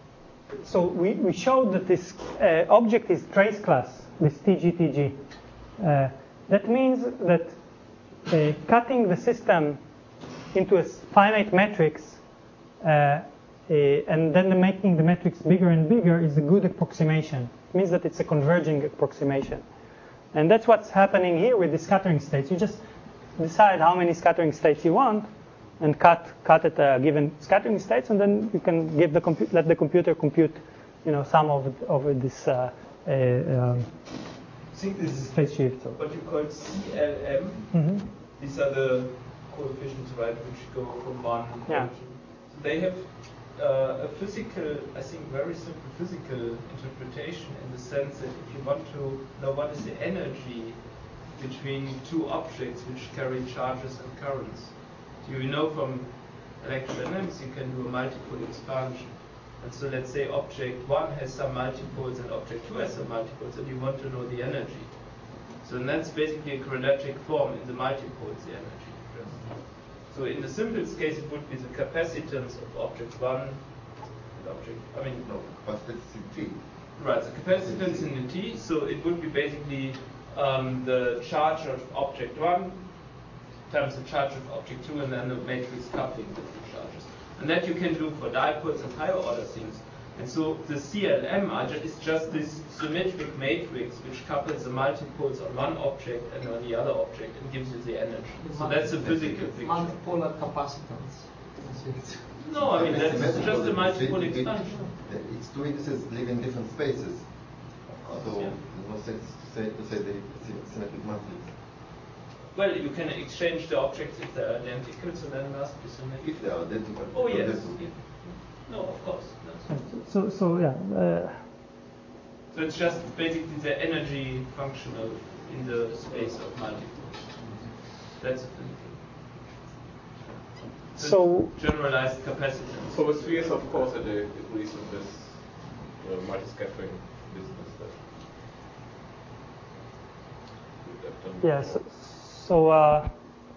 S1: so we, we showed that this uh, object is trace class, this T G T G. Uh, that means that uh, cutting the system into a finite matrix uh, uh, and then making the matrix bigger and bigger is a good approximation. It means that it's a converging approximation. And that's what's happening here with the scattering states. You just decide how many scattering states you want and cut cut at a given scattering states, and then you can give the compu- let the computer compute, you know, some of it, over this uh, uh, um,
S4: I think this is
S1: phase shift. So.
S4: what you call C L M.
S1: Mm-hmm.
S4: These are the coefficients, right, which go from one.
S1: Yeah.
S4: To, they have uh, a physical, I think, very simple physical interpretation in the sense that if you want to know what is the energy between two objects which carry charges and currents, you know from electrodynamics you can do a multiple expansion. And so let's say object one has some multipoles and object two has some multipoles, and you want to know the energy. So that's basically a quadratic form in the multipoles, the energy. So in the simplest case, it would be the capacitance of object one and object, I mean,
S6: No, capacitance in T.
S4: right, the capacitance in the T, so it would be basically um, the charge of object one times the charge of object two, and then the matrix coupling the two charges. And that you can do for dipoles and higher order things. And so the C L M is just this symmetric matrix which couples the multipoles on one object and on the other object and gives you the energy. So that's a physical picture.
S7: Multipolar capacitance.
S4: No, I mean, that's
S6: Symmetrical,
S4: just a
S6: it-
S4: multiple
S6: it- it-
S4: expansion.
S6: Its two indices live in different spaces.
S4: Of course,
S6: So
S4: yeah.
S6: there's no sense to say to say that it's a symmetric matrix.
S4: Well, you can exchange the objects if they're identical, so then must be symmetric.
S6: If they are identical.
S4: Oh,
S6: they are
S4: yes.
S6: different.
S4: No, of course. No.
S1: So, so yeah. Uh,
S4: So it's just basically the energy functional in the space of multipoles. That's a physical.
S1: So
S4: generalized capacitance.
S2: So with spheres, of course, it uh, agrees with this uh, multi-scattering business. That
S1: yeah. So, so uh,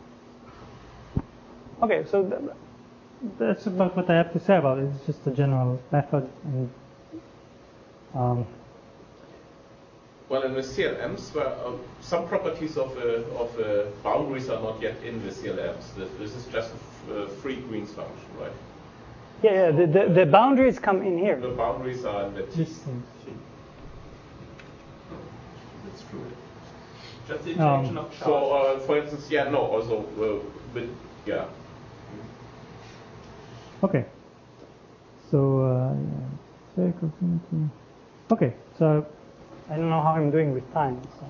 S1: okay. So th- that's about what I have to say about it. It's just a general method. And, um,
S2: well, in the C L Ms, where uh, some properties of uh, of uh, boundaries are not yet in the C L Ms. This, this is just a f- uh, free Green's function, right?
S1: yeah, yeah. The, the the boundaries come in here.
S2: The boundaries are in the T.
S1: This thing.
S4: That's true. Just the
S1: Um,
S4: interaction of charge.
S2: So, uh, for instance, yeah, no, also, uh, but yeah.
S1: Okay. So, uh, yeah. Okay. So, I don't know how I'm doing with time. So,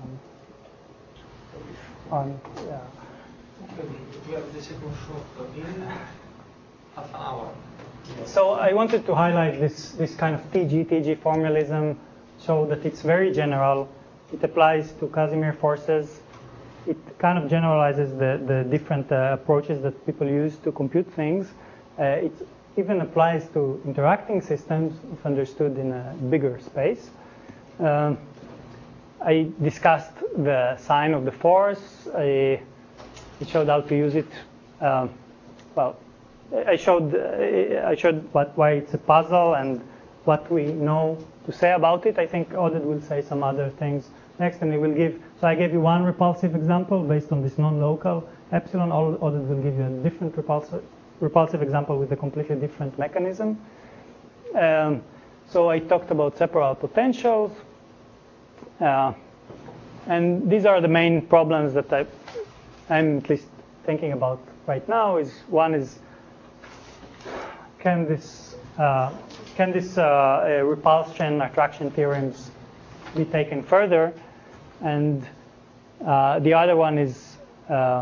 S1: um, yeah.
S7: We have the second shot in half an hour.
S1: So I wanted to highlight this this kind of T G T G formalism, show that it's very general. It applies to Casimir forces. It kind of generalizes the, the different uh, approaches that people use to compute things. Uh, it even applies to interacting systems if understood in a bigger space. Um, I discussed the sign of the force. I, I showed how to use it. Um, well, I showed uh, I showed what, why it's a puzzle and what we know to say about it. I think Oded will say some other things next, and he will give. So I gave you one repulsive example based on this non-local epsilon. Oded will give you a different repulsive repulsive example with a completely different mechanism. Um, so I talked about separal potentials. Uh, and these are the main problems that I, I'm at least thinking about right now. Is one is can this uh, can this uh, uh, repulsion attraction theorems be taken further, and uh, the other one is uh,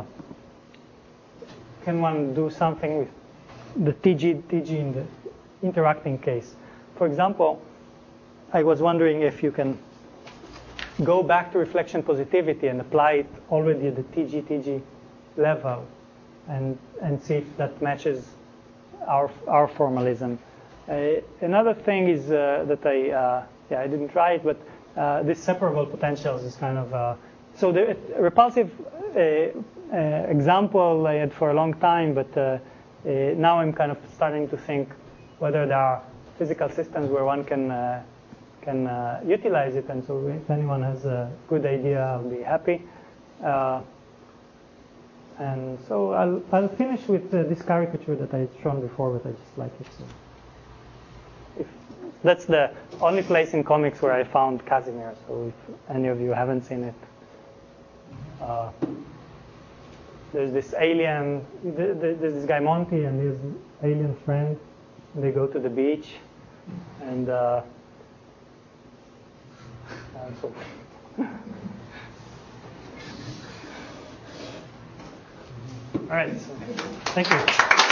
S1: can one do something with the T G T G in the interacting case? For example, I was wondering if you can go back to reflection positivity and apply it already at the T G T G level, and and see if that matches our our formalism. Uh, another thing is uh, that I uh, yeah I didn't try it, but uh, this separable potentials is kind of uh, so the repulsive uh, uh, example I had for a long time, but uh, uh, now I'm kind of starting to think whether there are physical systems where one can uh, can uh, utilize it, and so if anyone has a good idea, I'll be happy. Uh, and so I'll, I'll finish with uh, this caricature that I had shown before, but I just like it. So if, that's the only place in comics where I found Casimir, so if any of you haven't seen it. Uh, there's this alien, there's this guy Monty and his alien friend. They go to the beach, and uh, Uh, so all right, so thank you.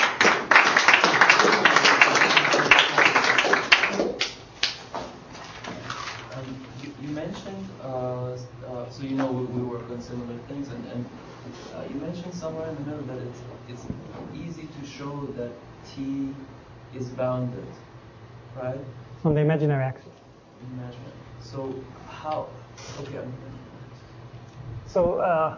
S12: Um, you, you mentioned, uh, uh, so you know we, we work on similar things, and, and uh, you mentioned somewhere in the middle that it's, it's easy to show that T is bounded, right?
S1: On the imaginary axis.
S12: Imaginary. So how? Okay.
S1: So uh,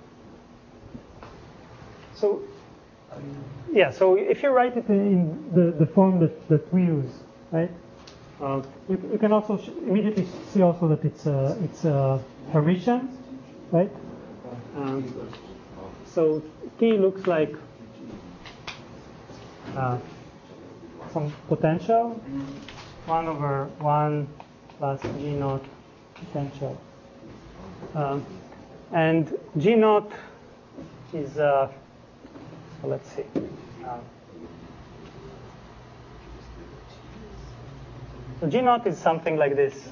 S1: so yeah. So if you write it in the, the form that, that we use, right? Uh, you, you can also sh- immediately see also that it's uh, it's uh, Hermitian, right? Um, so T looks like uh, some potential, one over one plus G naught potential. Um, and G naught is, uh, well, let's see. Uh, so G naught is something like this.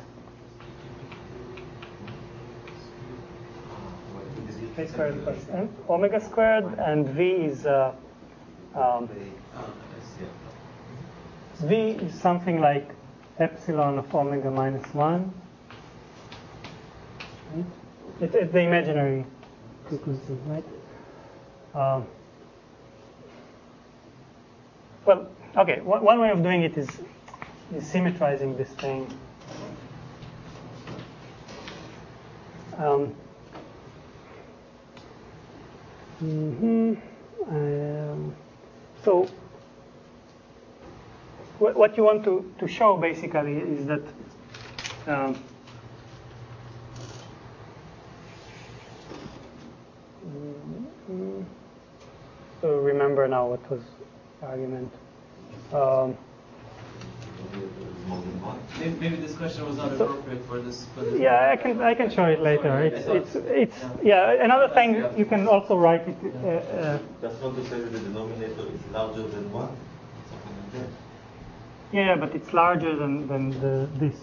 S1: A squared plus M, omega squared, and V is uh, um, V is something like epsilon of omega minus one. Right? It, it's the imaginary frequency, right? Um, well, okay. One, one way of doing it is, is symmetrizing this thing. Um, mm-hmm. um, so. What you want to, to show basically is that um, so remember now what was the argument. Um,
S12: maybe, maybe this question was not appropriate for this. For this
S1: yeah, I can I can show it later. It's it's it's yeah. Another thing you can also write it. Uh, uh,
S6: Just want to say that the denominator is larger than one, something like that.
S1: Yeah, but it's larger than, than the, this.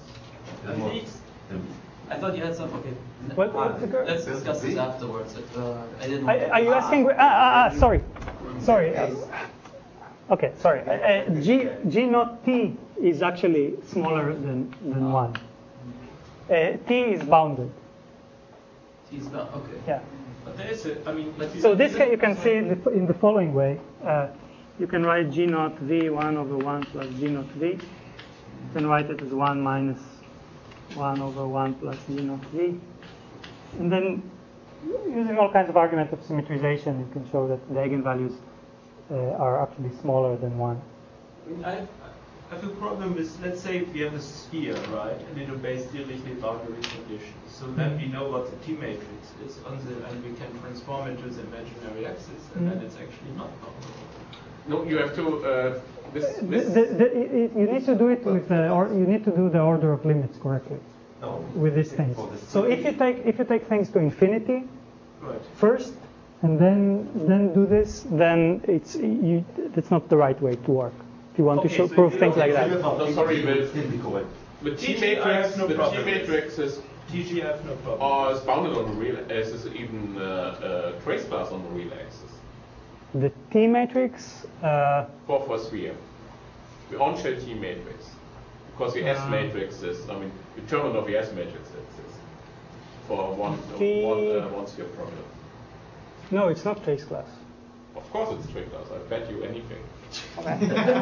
S12: I thought you had some. Okay.
S1: What,
S12: uh, let's discuss this afterwards. Uh, I didn't.
S1: Are, are you asking? Ah, ah, ah, sorry, sorry. Uh, okay, sorry. Uh, uh, G G naught T is actually smaller than than one. Uh, T is bounded.
S12: T is bounded. Okay.
S1: Yeah.
S4: But there is a, I mean,
S1: so this can, you can see in the, in the following way. Uh, you can write G naught V one over one plus G naught V. You can write it as one minus one over one plus G naught V. And then using all kinds of arguments of symmetrization, you can show that the eigenvalues uh, are actually smaller than one.
S4: I mean, I have, I have a problem with, let's say we have a sphere, right, and it obeys Dirichlet boundary conditions. So then we know what the T matrix is, on the, and we can transform it to the imaginary axis, and mm. then it's actually not boundary.
S2: No, you have to. Uh, this, this
S1: the, the, the, it, you need to do it with the, or you need to do the order of limits correctly. No. With these things. So if you take if you take things to infinity
S4: right.
S1: first, and then then do this, then it's you. That's not the right way to work. If you want
S2: okay,
S1: to show,
S2: so
S1: prove things like that.
S2: No, sorry, but the T matrix,
S4: no
S2: the
S4: problem.
S2: T matrix is.
S4: T G I have no problem.
S2: Or is bounded on the real axis, even uh, uh, trace class on the real axis.
S1: The T matrix. Uh,
S2: for for sphere, the on-shell T matrix. Because the S matrix is, I mean, the determinant of the S matrix is for one,
S1: T
S2: one, uh, one sphere problem.
S1: No, it's not trace class.
S2: Of course it's trace class, I bet you anything.
S1: Okay.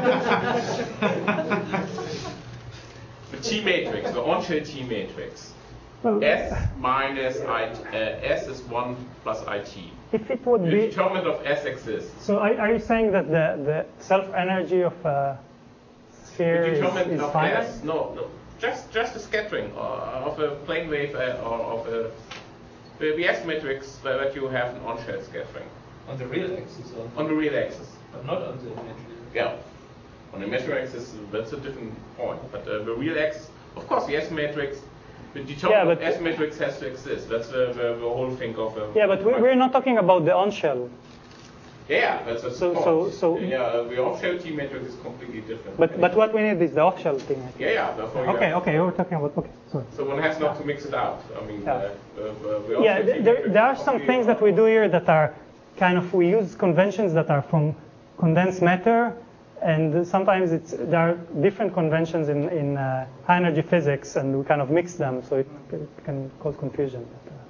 S2: The T matrix, the on-shell T matrix.
S1: Well,
S2: S minus I, uh, S is one plus I T.
S1: If it would
S2: the
S1: be...
S2: The determinant of S exists.
S1: So are, are you saying that the, the self-energy of a sphere
S2: the determinant
S1: is, is
S2: of
S1: finite?
S2: S, no, no, just just a scattering uh, of a plane wave uh, or of a the, the S matrix uh, that you have an on-shell scattering.
S4: On the real axis? Or
S2: on the real axis.
S4: But not on the imaginary.
S2: Yeah. On the imaginary axis, that's a different point. But uh, the real axis, of course, the S matrix, the determinant
S1: yeah,
S2: of S matrix has to exist. That's the, the, the whole thing of. Uh,
S1: yeah, but we, we're not talking about the on-shell.
S2: Yeah, that's a
S1: so, so, so
S2: yeah, uh, the off-shell T matrix is completely different.
S1: But but what we need is the off-shell T matrix.
S2: Yeah, yeah. Therefore
S1: okay, okay, we're talking about okay. Sorry.
S2: So one has not to mix it out. I mean,
S1: yeah,
S2: uh, uh, the
S1: yeah there, there are some things that we do here that are kind of we use conventions that are from condensed matter, and sometimes it's there are different conventions in in uh, high energy physics, and we kind of mix them, so it, it can cause confusion.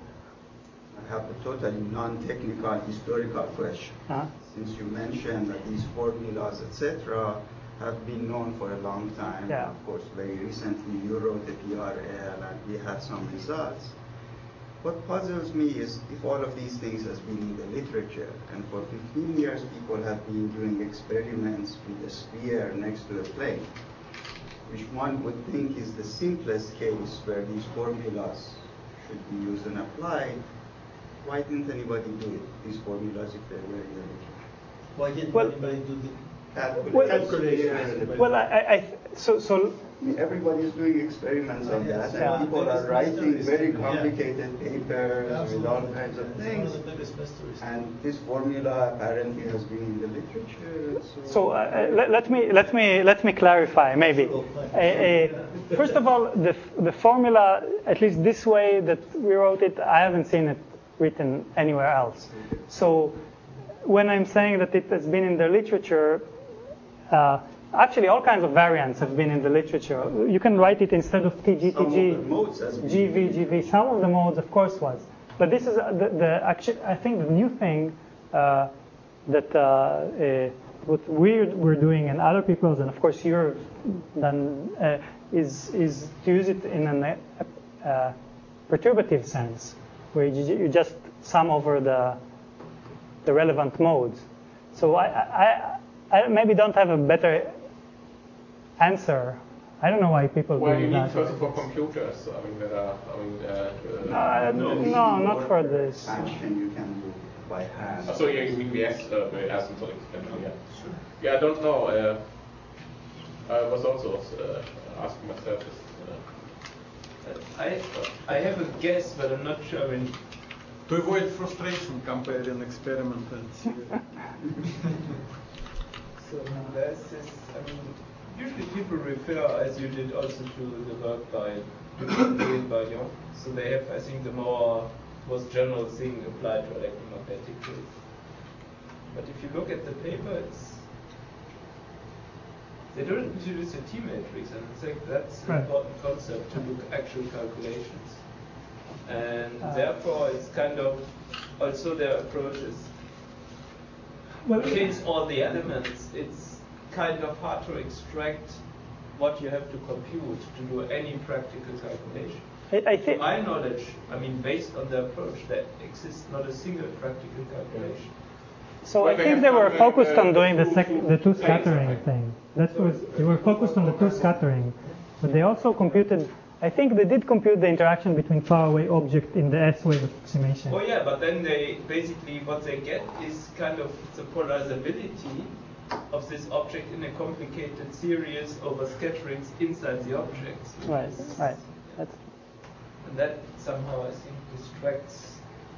S10: I have a totally non-technical historical question.
S1: Uh-huh.
S10: Since you mentioned that these formulas, et cetera, have been known for a long time.
S1: Yeah.
S10: Of course, very recently you wrote the P R L and we had some results. What puzzles me is if all of these things has been in the literature, and for fifteen years people have been doing experiments with a sphere next to a plane, which one would think is the simplest case where these formulas should be used and applied. Why didn't anybody do it, these formulas, if they were in the literature?
S3: Why didn't
S1: well,
S3: anybody do the
S1: well,
S3: calculation?
S1: Well, I, I, so, so
S10: everybody is doing experiments on that, and yeah. people are writing very complicated yeah. papers yeah, with all kinds of things. Of and this formula apparently has been in the literature. So,
S1: so uh, let, let me let me let me clarify, maybe. Uh, uh, first of all, the the formula, at least this way that we wrote it, I haven't seen it written anywhere else. So when I'm saying that it has been in the literature, uh, actually all kinds of variants have been in the literature. You can write it instead of T G, T G, G V, G V. Some of the modes, of course, was. But this is uh, the, the actually, I think the new thing uh, that uh, uh, what we're, we're doing and other people's, and of course you're done, uh, is, is to use it in a uh, perturbative sense, where you, you just sum over the the relevant modes. So I, I, I maybe don't have a better answer. I don't know why people
S2: well,
S1: do
S2: you
S1: that.
S2: need first for computers. I mean, there are, I mean, uh,
S1: uh, no, no, not for this.
S10: Action you can do by hand.
S2: Oh, so yeah, you mean the S, uh, the asymptotic extension? Yeah. Sure. Yeah, I don't know. Uh, I was also uh, asking myself this.
S4: Uh, I I have a guess, but I'm not sure. I mean,
S11: to avoid frustration, comparing experiment and see.
S4: So there's this. I mean, usually people refer, as you did, also to the work by Bayon. So they have, I think, the more most general thing applied to electromagnetic fields. But if you look at the paper, it's they don't introduce a T matrix, and I think that's an right. important concept to look at actual calculations. And uh, therefore, it's kind of also their approach is
S1: Well,
S4: contains all the elements. It's kind of hard to extract what you have to compute to do any practical calculation.
S1: I, I think.
S4: To my knowledge, I mean, based on the approach, there exists not a single practical calculation.
S1: So
S2: Well,
S1: I
S2: they
S1: think
S2: have
S1: they were
S2: done,
S1: focused
S2: uh,
S1: on doing the
S2: two-
S1: sec-
S2: two
S1: the two
S2: things,
S1: scattering
S2: I think.
S1: thing. That was they were focused on the two scattering, but they also computed. I think they did compute the interaction between faraway object in the S-wave approximation.
S4: Oh yeah, but then they basically what they get is kind of the polarizability of this object in a complicated series over scatterings inside the objects.
S1: Right, right. That's
S4: And that somehow I think distracts.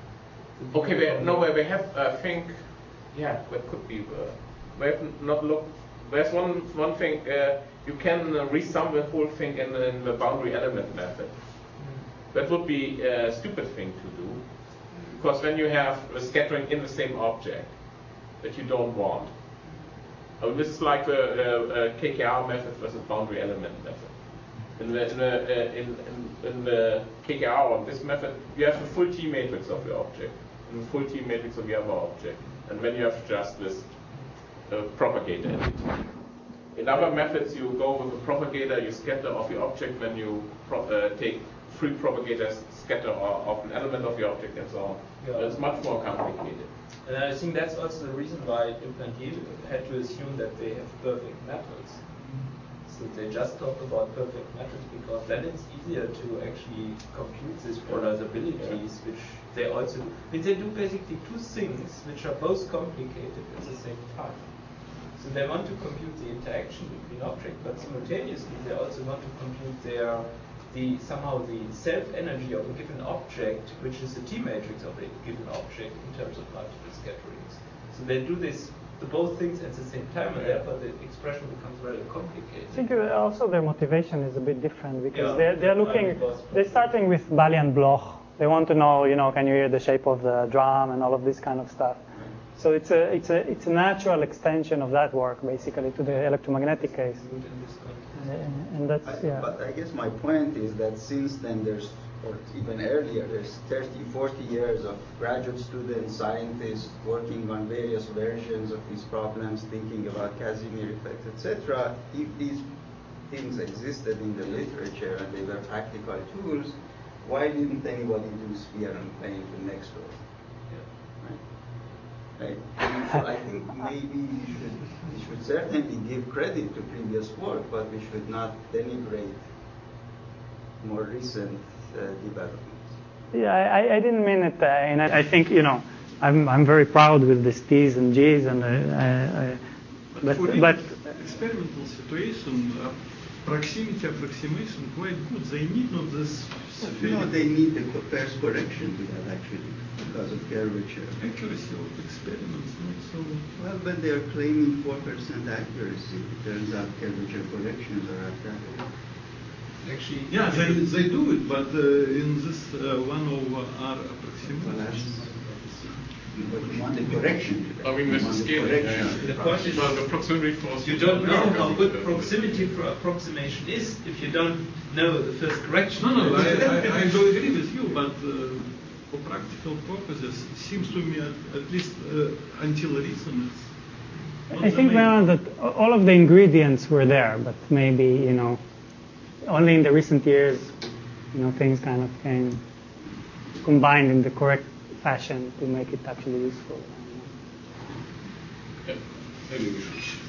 S4: the
S2: Okay,
S4: view
S2: we,
S4: from
S2: no,
S4: the-
S2: we have, I think, yeah, that could be. Uh, we have not looked. There's one one thing. Uh, you can uh, resum the whole thing in, in the boundary element method. That would be a stupid thing to do, because then you have a scattering in the same object that you don't want. Uh, this is like the uh, uh, K K R method versus boundary element method. In the, in the, uh, in, in, in the K K R on this method, you have the full T matrix of your object and the full T matrix of the other object, and then you have just this uh, propagator entity. In other methods, you go with a propagator, you scatter of your object, then you pro uh, take three propagators, scatter of an element of your object, and so on.
S4: Yeah.
S2: It's much more complicated.
S4: And I think that's also the reason why Duplantier had to assume that they have perfect methods. So they just talk about perfect methods because then it's easier to actually compute these polarizabilities, which they also do. I mean, they do basically two things which are both complicated at the same time. So they want to compute the interaction between objects, but simultaneously they also want to compute their the somehow the self-energy of a given object, which is the T matrix of a given object in terms of multiple scatterings. So they do this the both things at the same time, and therefore the expression becomes very complicated.
S1: I think uh, also their motivation is a bit different because
S4: Yeah.
S1: they're, they're looking, they're starting with Balian Bloch. They want to know, you know, can you hear the shape of the drum and all of this kind of stuff. So it's a, it's a, it's a natural extension of that work, basically, to the electromagnetic case. And, and that's,
S10: I,
S1: yeah.
S10: But I guess my point is that since then there's, or even earlier, there's thirty, forty years of graduate students, scientists working on various versions of these problems, thinking about Casimir effect, et cetera. If these things existed in the literature and they were practical tools, why didn't anybody do sphere and plane to next door? Right? So I think maybe we should, we should certainly give credit to previous work, but we should not denigrate more recent uh, developments.
S1: Yeah, I, I didn't mean it, uh, and I, I think, you know, I'm I'm very proud with these T's and G's, and I, I, I but
S11: For
S1: but
S11: experimental situation, uh, proximity approximation quite good. They need not this.
S10: No, they need the co- first correction to that actually, because of curvature.
S11: Accuracy of experiments not so.
S10: Well, but they are claiming four percent accuracy. It turns out curvature corrections are at that.
S11: Actually, yeah, they, they do it, but uh, in this uh, one over R approximation.
S10: But you want the correction to that.
S2: I mean, with
S10: You
S2: the
S10: want
S2: scale,
S10: correction
S2: yeah.
S10: of
S4: The point is,
S2: Well, the proximity force
S4: you
S2: is
S4: don't
S2: not
S4: know
S2: very
S4: how
S2: good.
S4: good proximity for approximation is if you don't know the first correction.
S11: No, no, I, I, I do agree with you, but uh, for practical purposes, it seems to me at, at least uh, until recent, it's not
S1: I
S11: the
S1: think
S11: main-
S1: now that all of the ingredients were there, but maybe, you know, only in the recent years, you know, things kind of came combined in the correct fashion to make it actually useful.
S2: Yeah, maybe we should